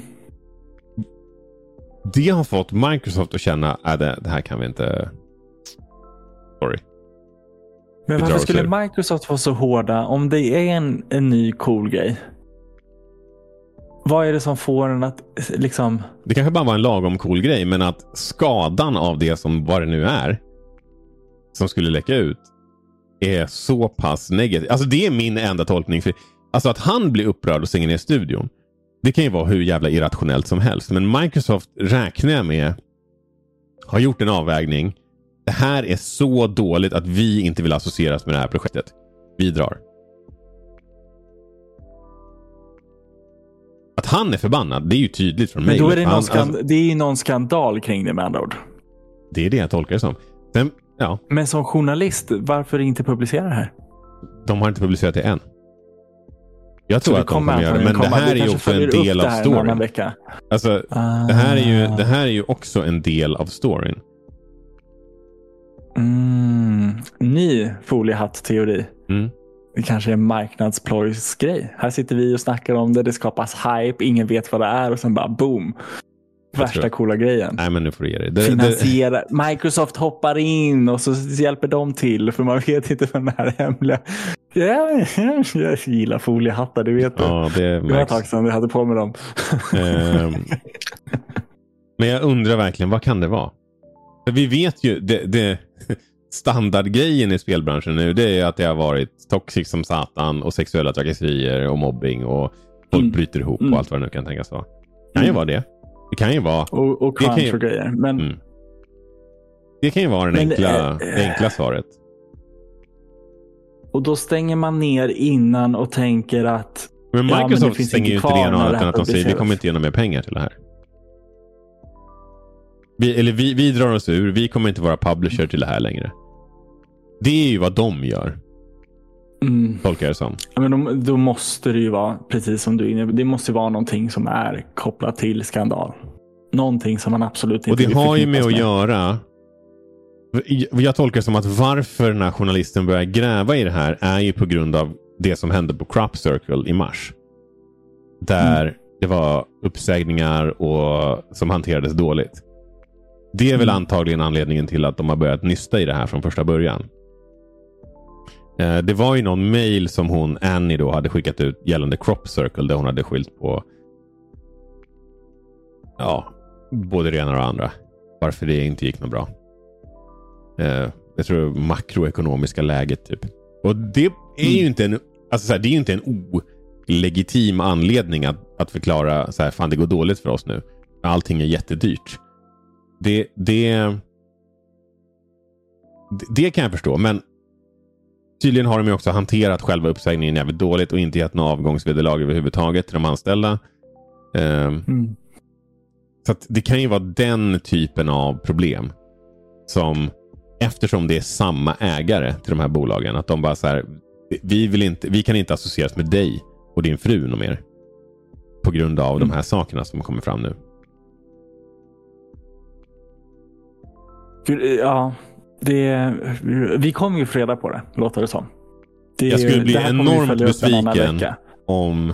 Det har fått Microsoft att känna att det, det här kan vi inte. Sorry. Men varför skulle Microsoft vara så hårda om det är en, en ny cool grej? Vad är det som får en att liksom... Det kanske bara var en lagom cool grej, men att skadan av det som vad det nu är som skulle läcka ut är så pass negativ. Alltså det är min enda tolkning. För, alltså att han blir upprörd och stänger ner studion. Det kan ju vara hur jävla irrationellt som helst. Men Microsoft räknar jag med har gjort en avvägning. Det här är så dåligt att vi inte vill associeras med det här projektet. Vi drar. Att han är förbannad, det är ju tydligt från mig. Men då är det, någon han, skand- alltså, det är ju någon skandal kring det med andra ord. Det är det jag tolkar det som. Sen, ja. Men som journalist, varför inte publicera det här? De har inte publicerat det än. Jag tror så att de kommer göra det. Men det här är ju också en del av storyn. Alltså, ah. det, här är ju, det här är ju också en del av storyn. Mm. Ny foliehatt-teori. Mm. Det kanske är en marknadsplojsgrej. Här sitter vi och snackar om det. Det skapas hype. Ingen vet vad det är. Och sen bara boom. Värsta coola grejen. Nej, men nu får du ge det. det Finansiera. Det... Microsoft hoppar in och så hjälper de till. För man vet inte vad den här hemliga... Ja, jag gillar foliehattar, det vet du. Ja, det var ett tag sedan jag hade på med dem. um, men jag undrar verkligen, vad kan det vara? För vi vet ju, det, det standardgrejen i spelbranschen nu, det är att det har varit toxic som satan och sexuella trakasserier och mobbing och folk mm. bryter ihop mm. och allt vad det nu kan tänkas vara. Det kan mm. ju vara det. Det kan ju vara... Och, och crunch och grejer. Men... Mm. Det kan ju vara den enkla, äh, det enkla svaret. Och då stänger man ner innan och tänker att... Men Microsoft ja, men stänger ju inte det något annat än att de säger vi kommer inte ge mer pengar till det här. Vi, eller vi, vi drar oss ur, vi kommer inte vara publisher till det här längre. Det är ju vad de gör. Mm. Tolkar det som. Ja, men då, då måste det ju vara, precis som du är inne, det måste vara någonting som är kopplat till skandal. Någonting som man absolut inte... Och det har ju med att göra... Jag tolkar det som att varför den här journalisten börjar gräva i det här är ju på grund av det som hände på Crop Circle i mars. Där mm. det var uppsägningar och som hanterades dåligt. Det är väl mm. antagligen anledningen till att de har börjat nysta i det här från första början. Eh, det var ju någon mail som hon, Annie då, hade skickat ut gällande Crop Circle där hon hade skilt på ja, både det ena och det andra. Varför det inte gick något bra. Uh, jag tror makroekonomiska läget typ. Och det är ju inte en alltså så här, det är ju inte en olegitim anledning att, att förklara så här, fan det går dåligt för oss nu. Allting är jättedyrt. Det, det det det kan jag förstå, men tydligen har de ju också hanterat själva uppsägningen jävligt dåligt och inte gett några avgångsvederlag överhuvudtaget till de anställda. Uh, mm. Så att det kan ju vara den typen av problem som eftersom det är samma ägare till de här bolagen, att de bara så här, vi vill inte, vi kan inte associeras med dig och din fru något mer på grund av mm. de här sakerna som kommer fram nu. Ja, Det, vi kommer ju få reda på det, låter det som. Det, jag skulle bli enormt besviken om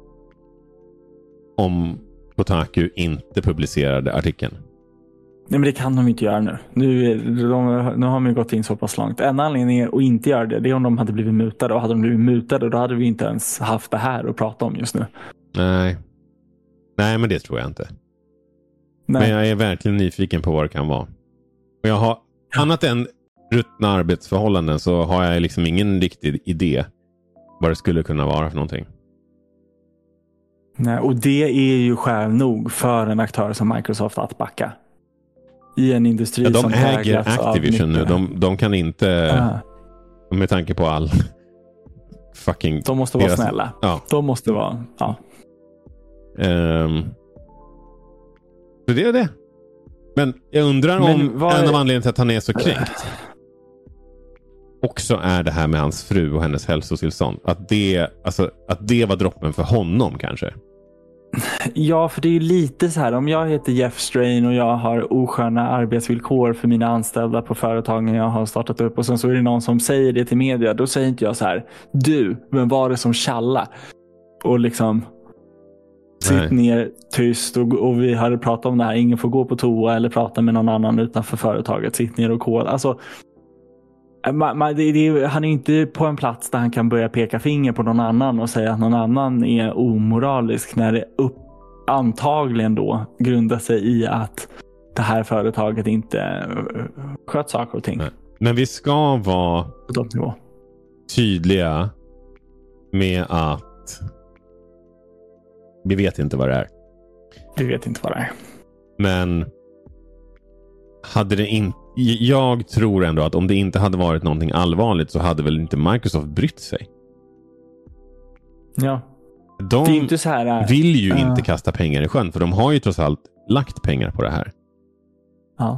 om Kotaku inte publicerade artikeln. Nej, men det kan de inte göra nu. Nu, de, nu har de ju gått in så pass långt. En anledning att inte göra det, det är om de hade blivit mutade. Och hade de blivit mutade, då hade vi inte ens haft det här att prata om just nu. Nej. Nej, men det tror jag inte. Nej. Men jag är verkligen nyfiken på vad det kan vara. Och jag har, annat än ruttna arbetsförhållanden, så har jag liksom ingen riktig idé vad det skulle kunna vara för någonting. Nej, och det är ju skäl nog för en aktör som Microsoft att backa. I en industri ja, de som äger Activision nu. De, de kan inte, ah. med tanke på all fucking... De måste vara deras, snälla. Ja. De måste vara... Ja. Um, så det är det. Men jag undrar Men om en är... av anledningarna till att han är så kränkt också är det här med hans fru och hennes hälsotillstånd. Att det, alltså, att det var droppen för honom kanske. Ja, för det är ju lite så här, om jag heter Jeff Strain och jag har osköna arbetsvillkor för mina anställda på företagen jag har startat upp, och sen så är det någon som säger det till media, då säger inte jag så här: du, men var det som tjalla? Och liksom sitt ner tyst och, och vi hade pratat om det här, ingen får gå på toa eller prata med någon annan utanför företaget, sitt ner och kod. Alltså man, man, det, det, han är inte på en plats där han kan börja peka finger på någon annan och säga att någon annan är omoralisk, när det upp, antagligen då grundar sig i att det här företaget inte sköt saker och ting. Nej. Men vi ska vara tydliga med att vi vet inte vad det är. Vi vet inte vad det är. Men hade det inte, jag tror ändå att om det inte hade varit någonting allvarligt så hade väl inte Microsoft brytt sig. Ja. De det är inte så här, vill ju uh... inte kasta pengar i sjön, för de har ju trots allt lagt pengar på det här. Ja.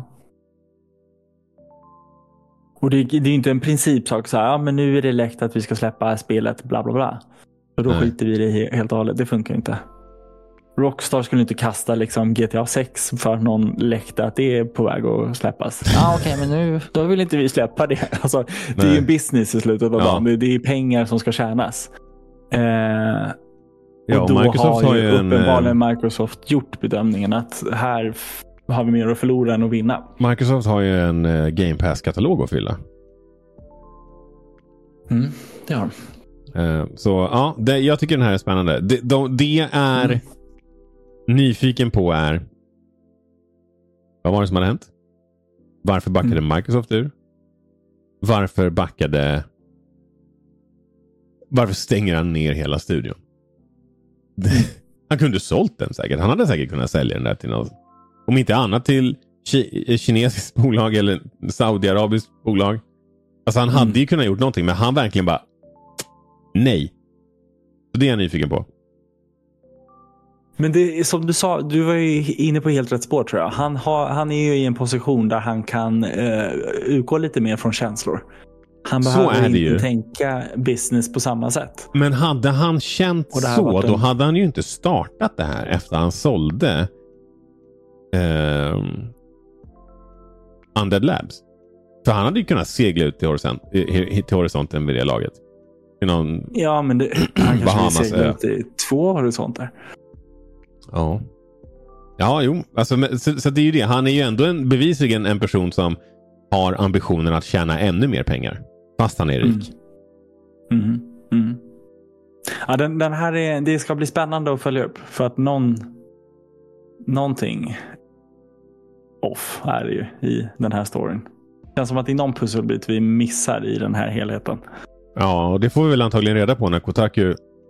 Och det, det är inte en principsak så här, ja men nu är det läckt att vi ska släppa spelet bla bla bla. Och då Nej. skiter vi i det helt och hållet. Det funkar inte. Rockstar skulle inte kasta liksom G T A sex för någon läckte att det är på väg att släppas. Ja ah, okej, okay, men nu då vill inte vi släppa det. Alltså, det är ju en business i slutet av ja. dagen. Det, det är pengar som ska tjänas. Eh, ja, och då Microsoft har ju har ju uppenbarligen en, Microsoft gjort bedömningen att här har vi mer att förlora än att vinna. Microsoft har ju en uh, Game Pass-katalog att fylla. Mm, det har de. Uh, så ja, det, jag tycker den här är spännande. Det, de, det är mm. nyfiken på är vad var det som hade hänt? Varför backade mm. Microsoft ur? Varför backade varför stänger han ner hela studion? Han kunde sålt den säkert. Han hade säkert kunnat sälja den där till något, om inte annat till ki- kinesiskt bolag eller saudiarabiskt bolag. Alltså han mm. hade ju kunnat gjort någonting, men han verkligen bara nej. Så det är jag nyfiken på. Men det är som du sa, du var ju inne på helt rätt spår tror jag. Han, har, han är ju i en position där han kan uh, utgå lite mer från känslor. Han behöver inte ju. tänka business på samma sätt. Men hade han känt så, då en... hade han ju inte startat det här efter han sålde uh, Undead Labs. För han hade ju kunnat segla ut till, horisont, till horisonten med det laget. Någon ja, men det, han kanske vill segla ut i två horisonter. Ja. Ja, jo. Alltså, så, så det är ju det. Han är ju ändå en, bevisligen en person som har ambitionen att tjäna ännu mer pengar. Fast han är rik. Mm. Mm. Mm. Ja, den, den här är, det ska bli spännande att följa upp. För att någon någonting off är det ju i den här storyn. Det känns som att det är någon pusselbit vi missar i den här helheten. Ja, och det får vi väl antagligen reda på när Kotaku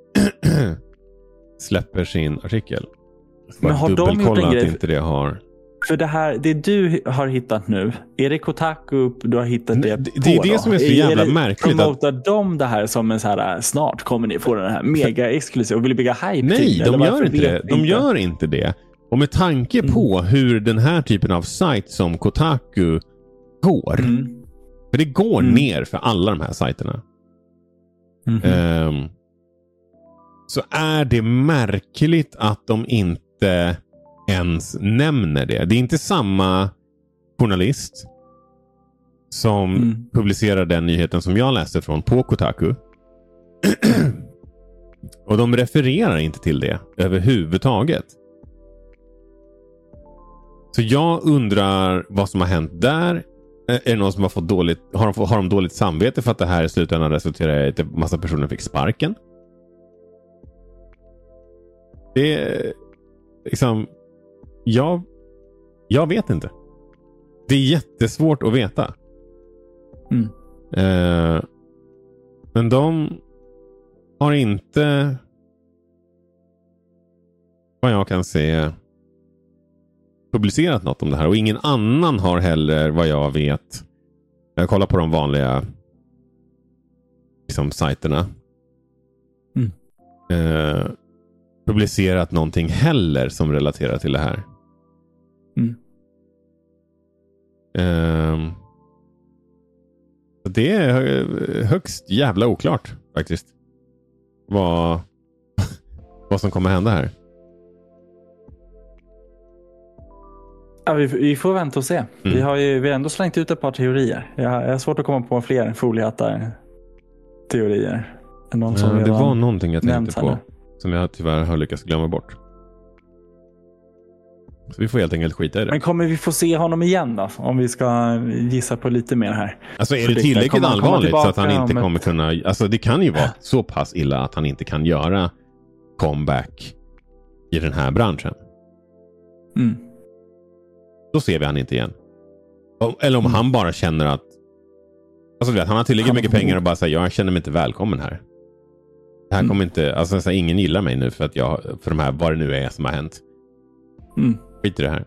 släpper sin artikel. Men har de gjort en grej? Inte det har... För det här, det du har hittat nu, är det Kotaku du har hittat det, det på? Det är det då? Som är så jävla är det, märkligt. Promotar att... de det här som en så här, snart kommer ni få den här mega exklusiv och vill bygga hype? Nej, till, de gör inte det. De inte? gör inte det. Och med tanke mm. på hur den här typen av sajt som Kotaku går. Mm. För det går mm. ner för alla de här sajterna. Mm-hmm. Um, så är det märkligt att de inte ens nämner det. Det är inte samma journalist som mm. publicerar den nyheten som jag läste från på Kotaku. Och de refererar inte till det överhuvudtaget. Så jag undrar vad som har hänt där. Är det någon som har fått dåligt, har de, har de dåligt samvete för att det här i slutändan resulterar i att en massa personer fick sparken? Det är liksom, jag, jag vet inte. Det är jättesvårt att veta. Mm. Eh, men de har inte, vad jag kan se, publicerat något om det här. Och ingen annan har heller, vad jag vet, jag kollar på de vanliga liksom, sajterna. Mm. Eh, publicerat någonting heller som relaterar till det här. Mm. Eh, det är högst jävla oklart faktiskt. Vad, vad som kommer hända här. Ja, vi, vi får vänta och se. Mm. Vi har ju vi har ändå slängt ut ett par teorier. Jag, jag har svårt att komma på fler foliehattar teorier. Någon ja, som det var någonting jag tänkte på nu. Som jag tyvärr har lyckats glömma bort. Så vi får helt enkelt skita i det. Men kommer vi få se honom igen då? Om vi ska gissa på lite mer här. Alltså är det tillräckligt allvarligt så att han inte kommer kunna... Alltså det kan ju vara så pass illa att han inte kan göra comeback i den här branschen. Mm. Då ser vi han inte igen. Eller om mm. han bara känner att... Alltså du vet, han har tillräckligt mycket pengar och bara säger jag känner mig inte välkommen här. Det här mm. kommer inte... Alltså så här, ingen gillar mig nu för att jag... För de här, vad det nu är som har hänt. Mm. Skit i det här.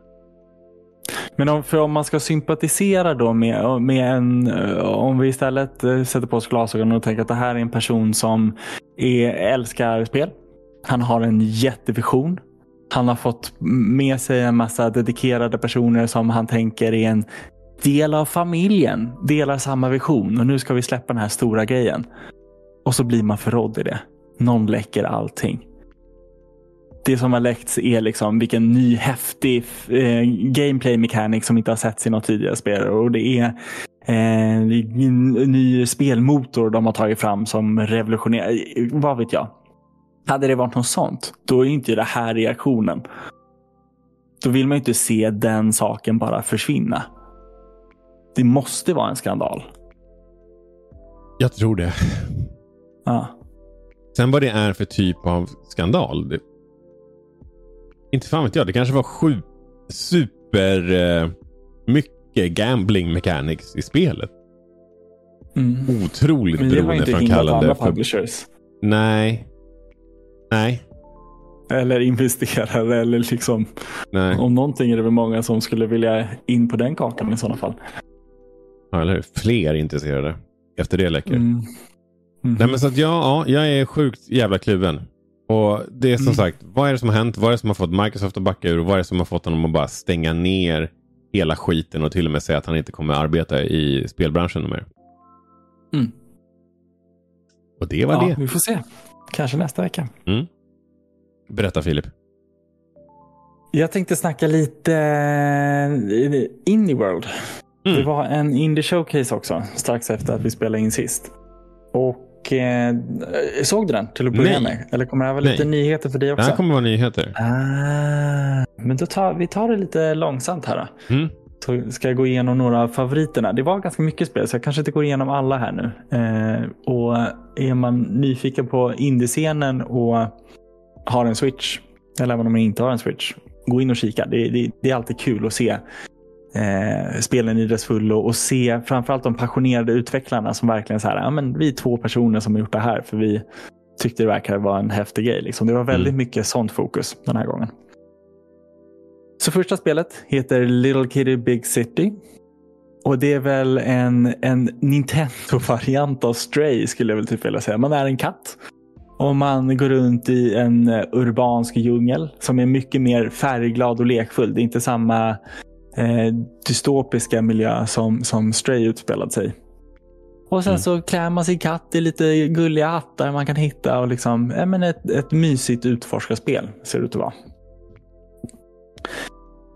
Men om, för om man ska sympatisera då med, med en... Om vi istället sätter på oss glasögon och tänker att det här är en person som är, älskar spel. Han har en jättevision. Han har fått med sig en massa dedikerade personer som han tänker är en del av familjen. Delar samma vision. Och nu ska vi släppa den här stora grejen. Och så blir man förrådd i det. Någon läcker allting. Det som har läckts är liksom vilken ny häftig eh, gameplay mechanic som inte har setts i något tidigare spel. Och det är eh, en ny spelmotor de har tagit fram som revolutionerar. Vad vet jag? Hade det varit något sånt, då är inte det här reaktionen. Då vill man inte se den saken bara försvinna. Det måste vara en skandal. Jag tror det. Ja. Sen vad det är för typ av skandal. Det... Inte fan vet jag. Det kanske var sju super eh, mycket gambling mechanics i spelet. Mm. Otroligt beroendeframkallande för publishers. Nej. Nej. Eller investerare eller liksom. Nej. Om någonting är det väl många som skulle vilja in på den kakan i sådana fall. Ja, eller hur? Fler intresserade. Efter det läcker. Mm. Mm. Nej, men så att ja, ja, jag är sjukt jävla kluven. Och det är som mm. sagt, vad är det som har hänt? Vad är det som har fått Microsoft att backa ur? Och vad är det som har fått honom att bara stänga ner hela skiten och till och med säga att han inte kommer arbeta i spelbranschen mer? Mm. Och det var ja, det. Vi får se. Kanske nästa vecka. Mm. Berätta Filip. Jag tänkte snacka lite Indie World. Mm. Det var en Indie Showcase också. Strax efter att vi spelade in sist. Och eh, såg du den till att börja med? Eller kommer det vara lite Nej. nyheter för dig också? Det här kommer vara nyheter. Ah, men då tar, vi tar det lite långsamt här då. Mm. Så ska jag gå igenom några av favoriterna. Det var ganska mycket spel så jag kanske inte går igenom alla här nu. Eh, och är man nyfiken på indiescenen och har en Switch, eller även om man inte har en Switch, gå in och kika. Det, det, det är alltid kul att se eh, spelen i dess full och, och se framförallt de passionerade utvecklarna som verkligen så här, ja men vi är två personer som har gjort det här för vi tyckte det verkade vara en häftig grej. Liksom. Det var väldigt mm. mycket sånt fokus den här gången. Så första spelet heter Little Kitty Big City. Och det är väl en, en Nintendo-variant av Stray skulle jag väl typ vilja säga. Man är en katt. Och man går runt i en urbansk djungel som är mycket mer färgglad och lekfull. Det är inte samma eh, dystopiska miljö som, som Stray utspelade sig. Och sen mm. så klär man sin katt i lite gulliga hattar man kan hitta. Och liksom, ja, men ett, ett mysigt utforskarspel ser det ut att vara.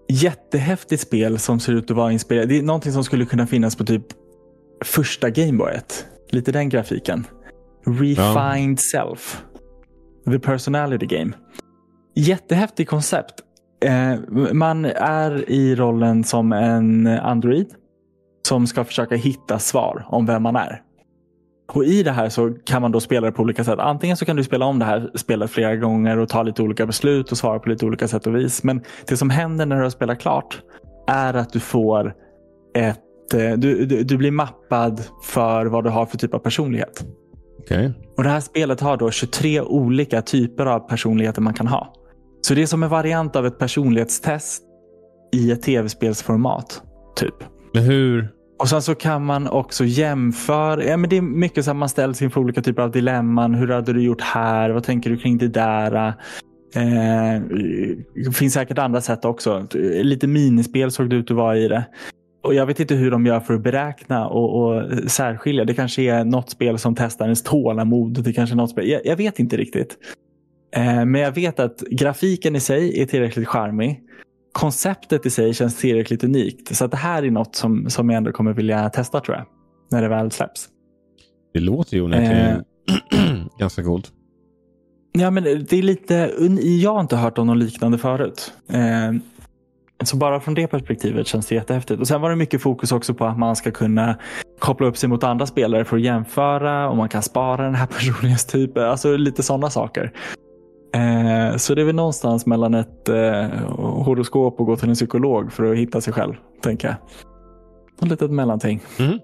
jättehäftigt spel som ser ut att vara inspirerat. Det är någonting som skulle kunna finnas på typ första Gameboyet. Lite den grafiken. Refined ja. Self. The Personality Game. Jättehäftigt koncept. Eh, man är i rollen som en android som ska försöka hitta svar om vem man är. Och i det här så kan man då spela det på olika sätt. Antingen så kan du spela om det här spelet flera gånger och ta lite olika beslut och svara på lite olika sätt och vis. Men det som händer när du har spelat klart är att du får ett... Du, du, du blir mappad för vad du har för typ av personlighet. Okay. Och det här spelet har då tjugotre olika typer av personligheter man kan ha. Så det är som en variant av ett personlighetstest i ett tv-spelsformat. Typ. Men hur... Och sen så kan man också jämföra. Ja, men det är mycket så att man ställs inför olika typer av dilemman. Hur hade du gjort här? Vad tänker du kring det där? Eh, det finns säkert andra sätt också. Lite minispel såg det ut att vara i det. Och jag vet inte hur de gör för att beräkna och, och särskilja. Det kanske är något spel som testar ens tålamod. Det kanske är något spel. Jag, jag vet inte riktigt. Eh, men jag vet att grafiken i sig är tillräckligt charmig. Konceptet i sig känns tillräckligt unikt. Så att det här är något som, som jag ändå kommer vilja testa, tror jag. När det väl släpps. Det låter ju onekligen eh, ganska coolt. Ja, men det är lite... Jag har inte hört om någon liknande förut. Eh, så bara från det perspektivet känns det jättehäftigt. Och sen var det mycket fokus också på att man ska kunna koppla upp sig mot andra spelare för att jämföra. Och man kan spara den här personlighetstypen. Alltså lite sådana saker. Eh, så det är väl någonstans mellan ett eh, horoskop och gå till en psykolog för att hitta sig själv, tänker jag. Ett litet mellanting. Mm.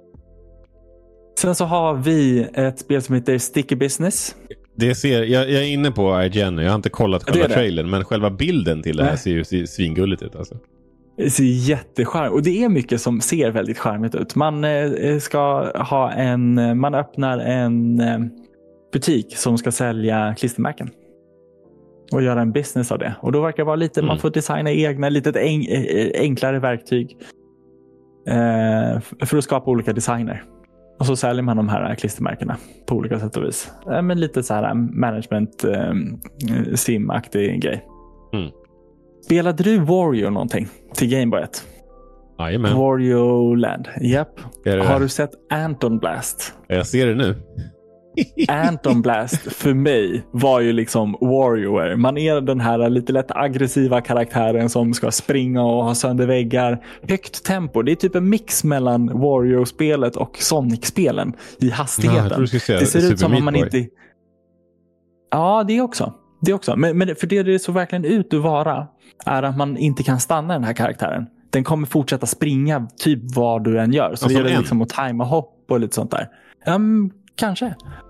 Sen så har vi ett spel som heter Sticky Business. Det ser, jag, jag är inne på I G N. Jag har inte kollat själva det trailern, men själva bilden till det här Nej. ser ju ser svingulligt ut. Alltså. Det ser jättecharmigt. Och det är mycket som ser väldigt charmigt ut. Man eh, ska ha en... Man öppnar en eh, butik som ska sälja klistermärken. Och göra en business av det. Och då verkar det vara lite, mm. man får designa egna, lite en, enklare verktyg. Eh, för att skapa olika designer. Och så säljer man de här klistermärkena på olika sätt och vis. Eh, men lite så här management eh, sim-aktig grej. Mm. Spelade du Wario någonting till Gameboyet? Jajamän. Wario Land, japp. Yep. Har du sett Anton Blast? Jag ser det nu. Anton Blast för mig var ju liksom Warrior. Man är den här lite lätt aggressiva karaktären som ska springa och ha sönder väggar. Högt tempo. Det är typ en mix mellan Warrior-spelet och Sonic-spelen i hastigheten. Ja, det ser Super ut som om man Boy. inte... Ja, det också. Det också. Men, men för det det så verkligen ut att vara är att man inte kan stanna den här karaktären. Den kommer fortsätta springa typ vad du än gör. Så alltså det gäller liksom att tajma hopp och lite sånt där. Um, kanske.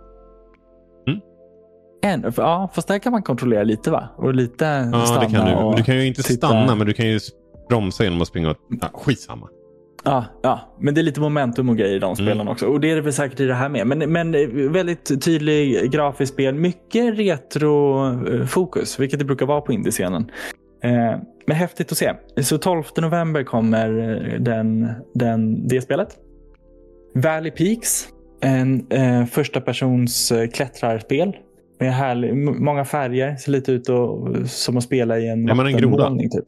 Mm. En, för, ja, fast där kan man kontrollera lite, va? Och lite ja, stanna. Det kan du. Och du kan ju inte titta. stanna, men du kan ju bromsa genom att springa. Och, ja, skitsamma. Ja, ja, men det är lite momentum och grejer i de spelen mm. också. Och det är det väl säkert i det här med. Men, men väldigt tydlig grafisk spel. Mycket retrofokus, vilket det brukar vara på indie-scenen. Eh, men häftigt att se. Så tolfte november kommer den, den, det spelet. Valley Peaks. En eh, första persons eh, klättrarspel. Med härlig, m- många färger. Ser lite ut och, som att spela i en vattenmålning typ.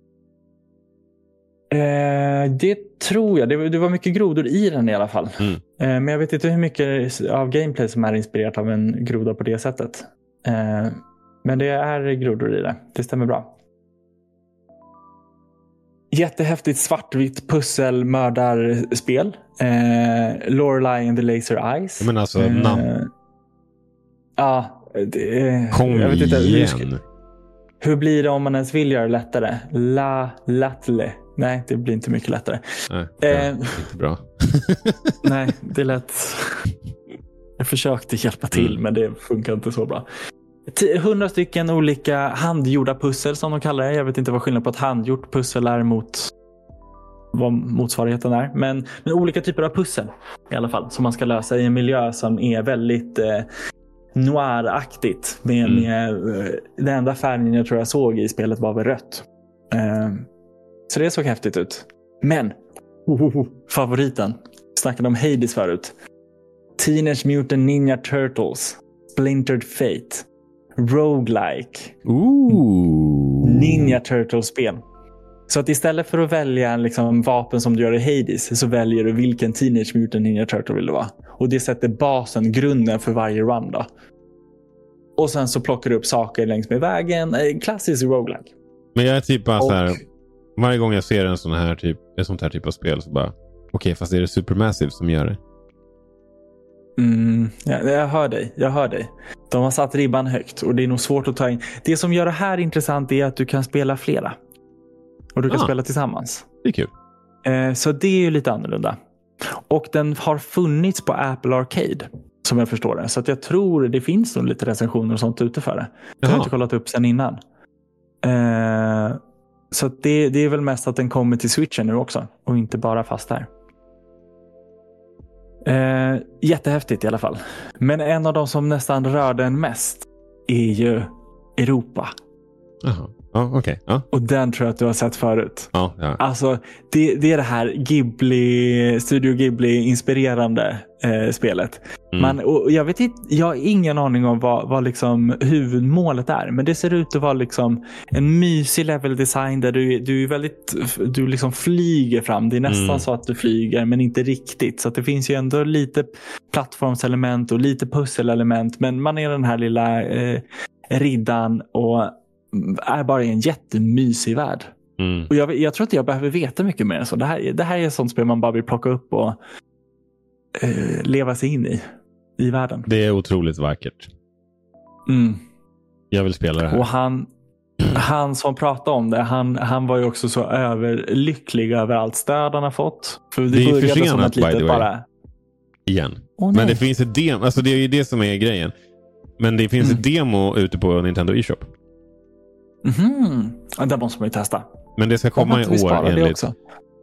Eh, det tror jag. Det, det var mycket grodor i den i alla fall. Mm. Eh, men jag vet inte hur mycket av gameplay som är inspirerat av en groda på det sättet. Eh, men det är grodor i det. Det stämmer bra. Jättehäftigt svartvitt pusselmördarspel. Eh, Lorelei and the Laser Eyes. Men alltså eh, namn. Ja, det, Kom jag vet inte, igen. Hur, hur blir det om man ens vill göra det lättare? La Latle. Nej, det blir inte mycket lättare. Nej, det är eh, inte bra. Nej, det är lätt. Jag försökte hjälpa till, mm. men det funkar inte så bra. Hundra stycken olika handgjorda pussel som de kallar det. Jag vet inte vad skillnaden på ett handgjort pussel är mot vad motsvarigheten är. Men, men olika typer av pussel i alla fall. Som man ska lösa i en miljö som är väldigt eh, noiraktigt. Med, mm. med, eh, den enda färgen jag tror jag såg i spelet var väl rött. Eh, så det såg häftigt ut. Men oh, oh, oh, favoriten. Vi snackade om Hades förut. Teenage Mutant Ninja Turtles. Splintered Fate. Roguelike. Ooh. Ninja Turtles-spel. Så att istället för att välja en liksom vapen som du gör i Hades så väljer du vilken Teenage Mutant Ninja Turtle vill du vara. Och det sätter basen, grunden för varje run då. Och sen så plockar du upp saker längs med vägen. Klassisk roguelike. Men jag är typ bara och... så här... Varje gång jag ser en sån här typ, en sån här typ av spel så bara... Okej, okay, fast är det Supermassive som gör det? Mm, ja, jag hör dig, jag hör dig. De har satt ribban högt och det är nog svårt att ta in. Det som gör det här intressant är att du kan spela flera. Och du kan ah, spela tillsammans. Det är kul. Eh, så det är ju lite annorlunda. Och den har funnits på Apple Arcade, som jag förstår det. Så att jag tror det finns nog lite recensioner och sånt ute för det. Jag har inte kollat upp sen innan. Eh, så att det, det är väl mest att den kommer till Switchen nu också. Och inte bara fast här. Eh, jättehäftigt i alla fall. Men en av de som nästan rörde en mest är ju Europa. Jaha. Ja, okej. Okay. Ja. Och den tror jag att du har sett förut. Ja, ja. Alltså, det, det är det här Ghibli, Studio Ghibli-inspirerande eh, spelet. Mm. Man, och jag vet inte, jag har ingen aning om vad, vad liksom huvudmålet är. Men det ser ut att vara liksom en mysig level design där du, du är väldigt, du liksom flyger fram. Det är nästan mm. så att du flyger, men inte riktigt. Så att det finns ju ändå lite plattformselement och lite pusselelement. Men man är den här lilla eh, riddan och är bara en jättemysig värld. Mm. Och jag, jag tror inte jag behöver veta mycket mer. Så det, här, det här är ett sånt spel man bara vill plocka upp och eh, leva sig in i. I världen. Det är otroligt vackert. Mm. Jag vill spela det här. Och han, han som pratade om det, han, han var ju också så överlycklig över allt stöd han har fått. För det, det är försenat, by the way. Bara... Igen. Oh, men det finns ett demo. Alltså det är ju det som är grejen. Men det finns mm. ett demo ute på Nintendo eShop. Mhm. Ja, det måste man ju testa. Men det ska komma i år enligt... Det, också.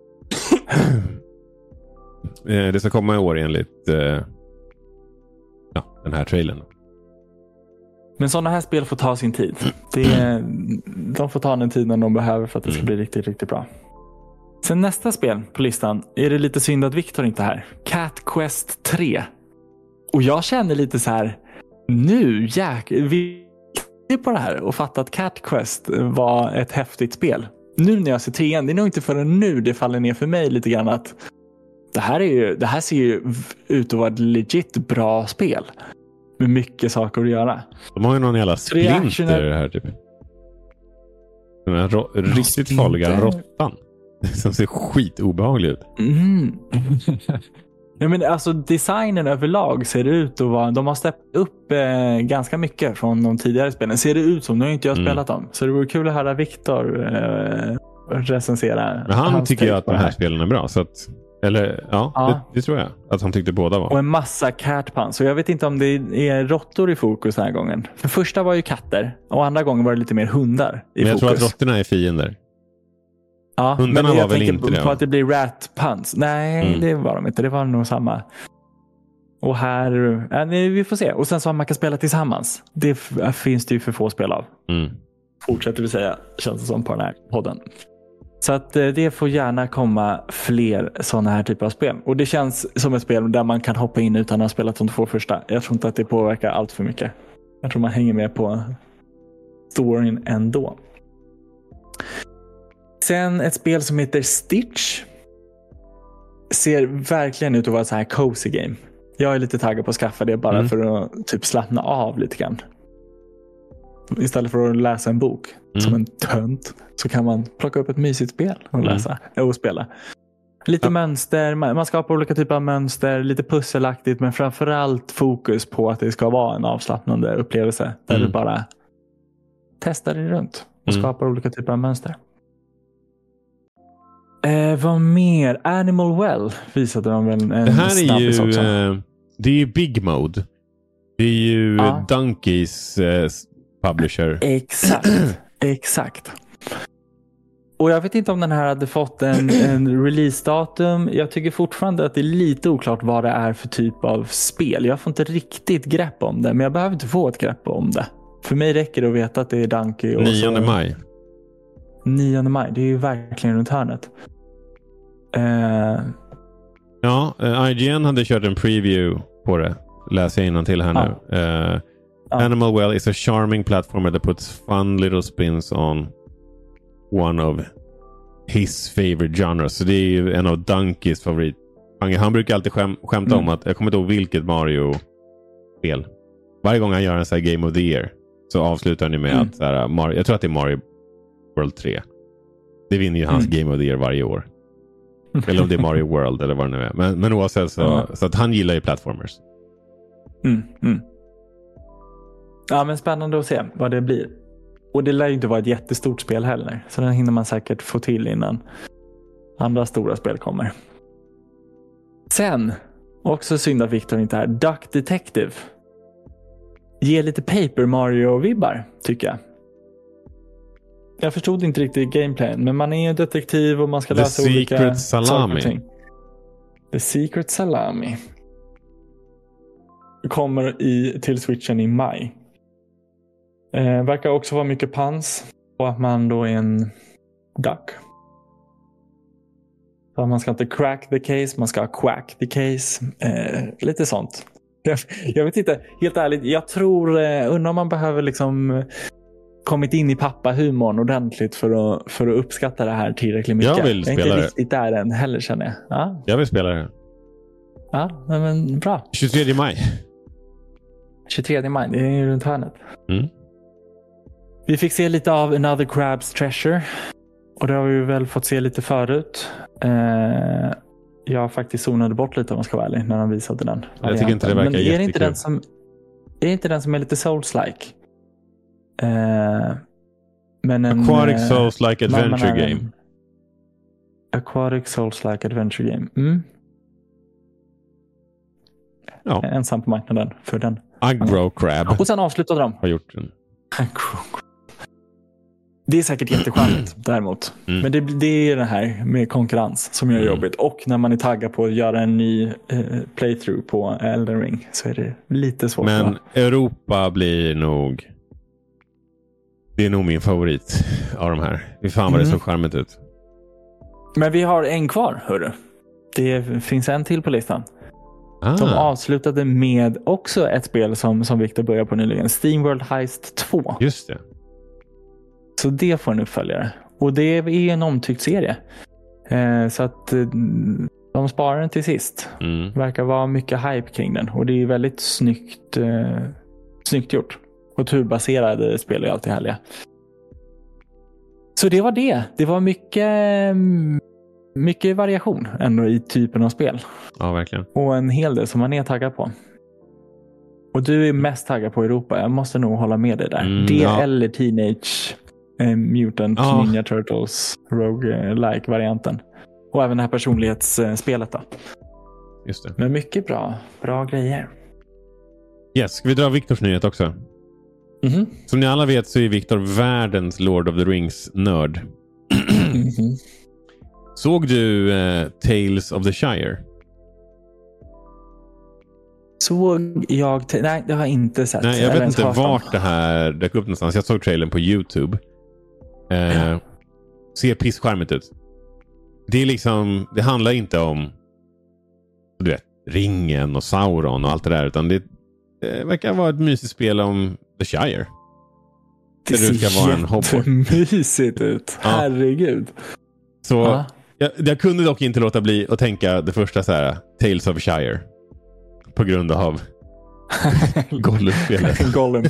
det ska komma i år enligt uh, ja, den här trailern. Men sådana här spel får ta sin tid. Det, de får ta den tiden de behöver för att det ska bli riktigt, riktigt bra. Sen nästa spel på listan är det lite synd att Victor inte är här. Cat Quest tre. Och jag känner lite så här, nu jäk... Vi på det här och fatta att Cat Quest var ett häftigt spel. Nu när jag ser trean, det är nog inte förrän nu det faller ner för mig lite grann att det här, är ju, det här ser ju ut att vara ett legit bra spel. Med mycket saker att göra. De har ju någon jävla splinter här typ. Den här ro- riktigt farliga råttan. Som ser skitobehaglig ut. Mm. Ja, men alltså designen överlag ser det ut att vara, de har steppat upp eh, ganska mycket från de tidigare spelen. Ser det ut som, nu har inte jag mm. spelat dem. Så det vore kul att höra Victor eh, recensera. Men han tycker jag att de här, här spelen är bra. Så att, eller ja, ja. Det, det tror jag. Att han tyckte båda var. Och en massa catpans. Så jag vet inte om det är råttor i fokus den här gången. För första var ju katter. Och andra gången var det lite mer hundar i men jag fokus. tror att råttorna är fiender. Ja, hundarna men jag var väl tänker inte på, det, på att det blir rat puns. Nej, mm. det var de inte. Det var nog samma. Och här, ja, vi får se. Och sen så har man kan spela tillsammans. Det f- finns det ju för få spel av. Mm. Fortsätter vi säga, känns det som på den här podden. Så att det får gärna komma fler sådana här typer av spel. Och det känns som ett spel där man kan hoppa in utan att ha spelat de två första. Jag tror inte att det påverkar allt för mycket. Jag tror man hänger med på storyn ändå. Sen ett spel som heter Stitch. Ser verkligen ut att vara så här cozy game. Jag är lite taggad på att skaffa det bara mm. för att typ slappna av lite grann. Istället för att läsa en bok mm. som en tönt så kan man plocka upp ett mysigt spel och läsa mm. och spela. Lite ja. mönster, man skapar olika typer av mönster, lite pusselaktigt men framförallt fokus på att det ska vara en avslappnande upplevelse där mm. du bara testar dig runt och mm. skapar olika typer av mönster. Eh, vad mer? Animal Well visade de väl en det här är ju eh, det är ju Big Mode. Det är ju ja. Donkeys eh, publisher. Exakt, exakt. Och jag vet inte om den här hade fått en, en release-datum. Jag tycker fortfarande att det är lite oklart vad det är för typ av spel. Jag får inte riktigt grepp om det, men jag behöver inte få ett grepp om det. För mig räcker det att veta att det är Donkey. Och nionde maj. nionde maj, det är ju verkligen runt hörnet. Uh... Ja, uh, I G N hade kört en preview på det. Läser jag innantill här ja. nu. Uh, ja. Animal Well is a charming platformer that puts fun little spins on one of his favorite genre. Så det är ju en av Dunkys favorit. Han, han brukar alltid skäm, skämta mm. om att, jag kommer inte ihåg vilket Mario-spel. Varje gång han gör en sån här Game of the Year så avslutar han ju med mm. att så här, Mario, jag tror att det är Mario World tre. Det vinner ju hans mm. Game of the Year varje år. Eller om det är Mario World eller vad det nu är. Men, men oavsett så, mm. så att han gillar ju platformers. Mm. Mm. Ja, men spännande att se vad det blir. Och det lär ju inte vara ett jättestort spel heller. Så den hinner man säkert få till innan andra stora spel kommer. Sen, också synd att Victor inte är här, Duck Detective. Ger lite Paper Mario-vibbar, tycker jag. Jag förstod inte riktigt gameplayen, men man är ju detektiv och man ska The läsa olika saker. The Secret Salami. The Secret Salami. Kommer i, till Switchen i maj. Eh, verkar också vara mycket pans. Och att man då är en duck. Så man ska inte crack the case, man ska quack the case. Eh, lite sånt. Jag, jag vet inte, helt ärligt. Jag tror, eh, undrar om man behöver liksom kommit in i pappahumorn ordentligt för att, för att uppskatta det här tillräckligt mycket. Jag vill jag är spela inte det. Riktigt där än heller, känner jag. Ja. Jag vill spela det. Ja, men bra. tjugotredje maj. tjugotredje maj, det är ju runt hörnet. Mm. Vi fick se lite av Another Crab's Treasure. Och det har vi väl fått se lite förut. Eh, jag faktiskt zonade bort lite om man ska vara ärlig när de visade den. Jag tycker inte det verkar men är det inte jättekul. den som är det inte den som är lite Souls-like? Eh, men en, Aquatic Souls-like eh, adventure en, game. Aquatic Souls-like adventure game. Mm. Ja. Ensam på marknaden för den. Aggro Crab. Och sen avslutade de. Har gjort den. Det är säkert jättecharmigt däremot. Mm. Men det, det är det här med konkurrens som gör mm. jobbigt. Och när man är taggad på att göra en ny eh, playthrough på Elden Ring så är det lite svårt. Men va? Europa blir nog... Det är nog min favorit av de här. Fy fan vad det Mm. så charmigt ut. Men vi har en kvar, hörru. Det finns en till på listan. Ah. De avslutade med också ett spel som, som Victor började på nyligen. SteamWorld Heist två. Just det. Så det får en uppföljare. Och det är en omtyckt serie. Eh, så att eh, de sparar den till sist. Mm. Verkar vara mycket hype kring den. Och det är väldigt snyggt, eh, snyggt gjort. Och turbaserade spel är alltid härliga. Så det var det. Det var mycket, mycket variation ändå i typen av spel. Ja, verkligen. Och en hel del som man är taggad på. Och du är mest taggad på Europa. Jag måste nog hålla med dig där. Mm, det ja. eller Teenage eh, Mutant Ja. Ninja Turtles Rogue-like-varianten. Och även det här personlighetsspelet då. Just det. Men mycket bra, bra grejer. Yes, ska vi dra Viktors nyhet också? Mm-hmm. Som ni alla vet så är Viktor världens Lord of the Rings-nörd. Mm-hmm. Såg du eh, Tales of the Shire? Såg jag... Te- Nej, det har jag inte sett. Nej, jag Eller vet ens inte hört om. vart det här dök upp någonstans. Jag såg trailern på YouTube. Eh, Ja. Ser pisscharmigt ut. Det är liksom... Det handlar inte om... Du vet, ringen och Sauron och allt det där. Utan det, det verkar vara ett mysigt spel om The Shire. Det Där du ska vara en hobbit. ser mysigt ut. Ja. Herregud. Så Ja. jag, jag kunde dock inte låta bli att tänka det första så här, Tales of Shire. På grund av Gollum-spelet. Gollum.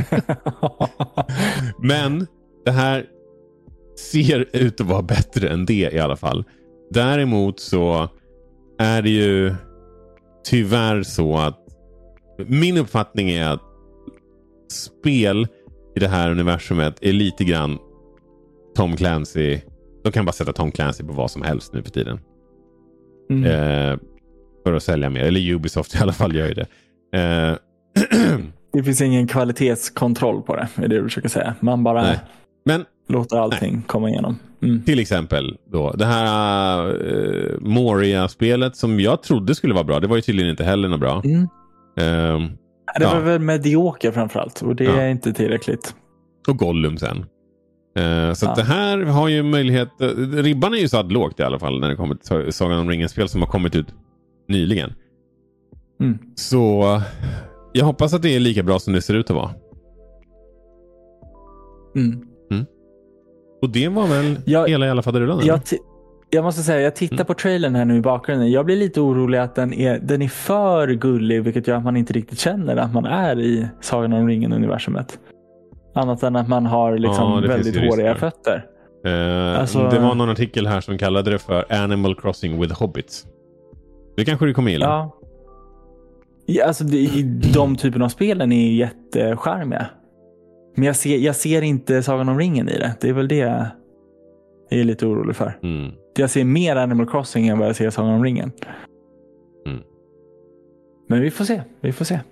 Men det här ser ut att vara bättre än det i alla fall. Däremot så är det ju tyvärr så att min uppfattning är att spel i det här universumet är lite grann Tom Clancy. De kan bara sätta Tom Clancy på vad som helst nu för tiden. Mm. Eh, för att sälja mer. Eller Ubisoft i alla fall gör ju det. Eh, Det finns ingen kvalitetskontroll på det, är det du försöker säga. Man bara Nej. Men låter allting nej. komma igenom. Mm. till exempel då, det här uh, Moria-spelet som jag trodde skulle vara bra. Det var ju tydligen inte heller något bra. Mm. Uh, Det var ja. väl medioker framförallt. Och det Ja. är inte tillräckligt. Och Gollum sen. Uh, så Ja. att det här har ju möjlighet... Uh, ribban är ju så lågt i alla fall när det kommer till Sagan om ringen-spel som har kommit ut nyligen. Mm. Så uh, jag hoppas att det är lika bra som det ser ut att vara. Mm. Mm. Och det var väl jag, hela i alla faderullan? Jag, jag måste säga, jag tittar mm. på trailern här nu i bakgrunden. Jag blir lite orolig att den är, den är för gullig, vilket gör att man inte riktigt känner att man är i Sagan om ringen-universumet. Annat än att man har liksom ja, väldigt håriga risker. fötter. Uh, alltså, det var någon artikel här som kallade det för Animal Crossing with Hobbits. Det kanske du kommer gilla. Ja. Ja, alltså det, de typen av spelen är jättecharmiga. Men jag ser, jag ser inte Sagan om ringen i det. Det är väl det jag är lite orolig för. Mm. Jag ser mer Animal Crossing än vad jag ser Sagan om ringen. Mm. Men vi får se. Vi får se.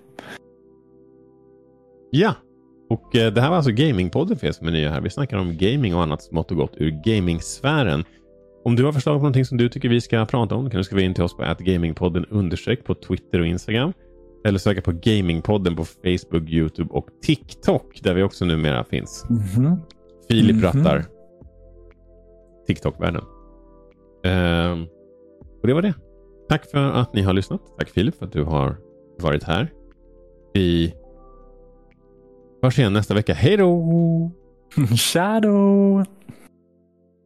Ja. Och eh, det här var alltså Gamingpodden för er som är nya här. Vi snackar om gaming och annat smått och gott ur gamingsfären. Om du har förslag på någonting som du tycker vi ska prata om, kan du skriva in till oss på at gamingpodden understreck på Twitter och Instagram. Eller söka på Gamingpodden på Facebook, YouTube och TikTok, där vi också numera finns. Mm-hmm. Filip mm-hmm. rattar TikTok-världen. Uh, och det var det. Tack för att ni har lyssnat. Tack Filip för att du har varit här. Vi hörs igen nästa vecka. Hej då! Shadow!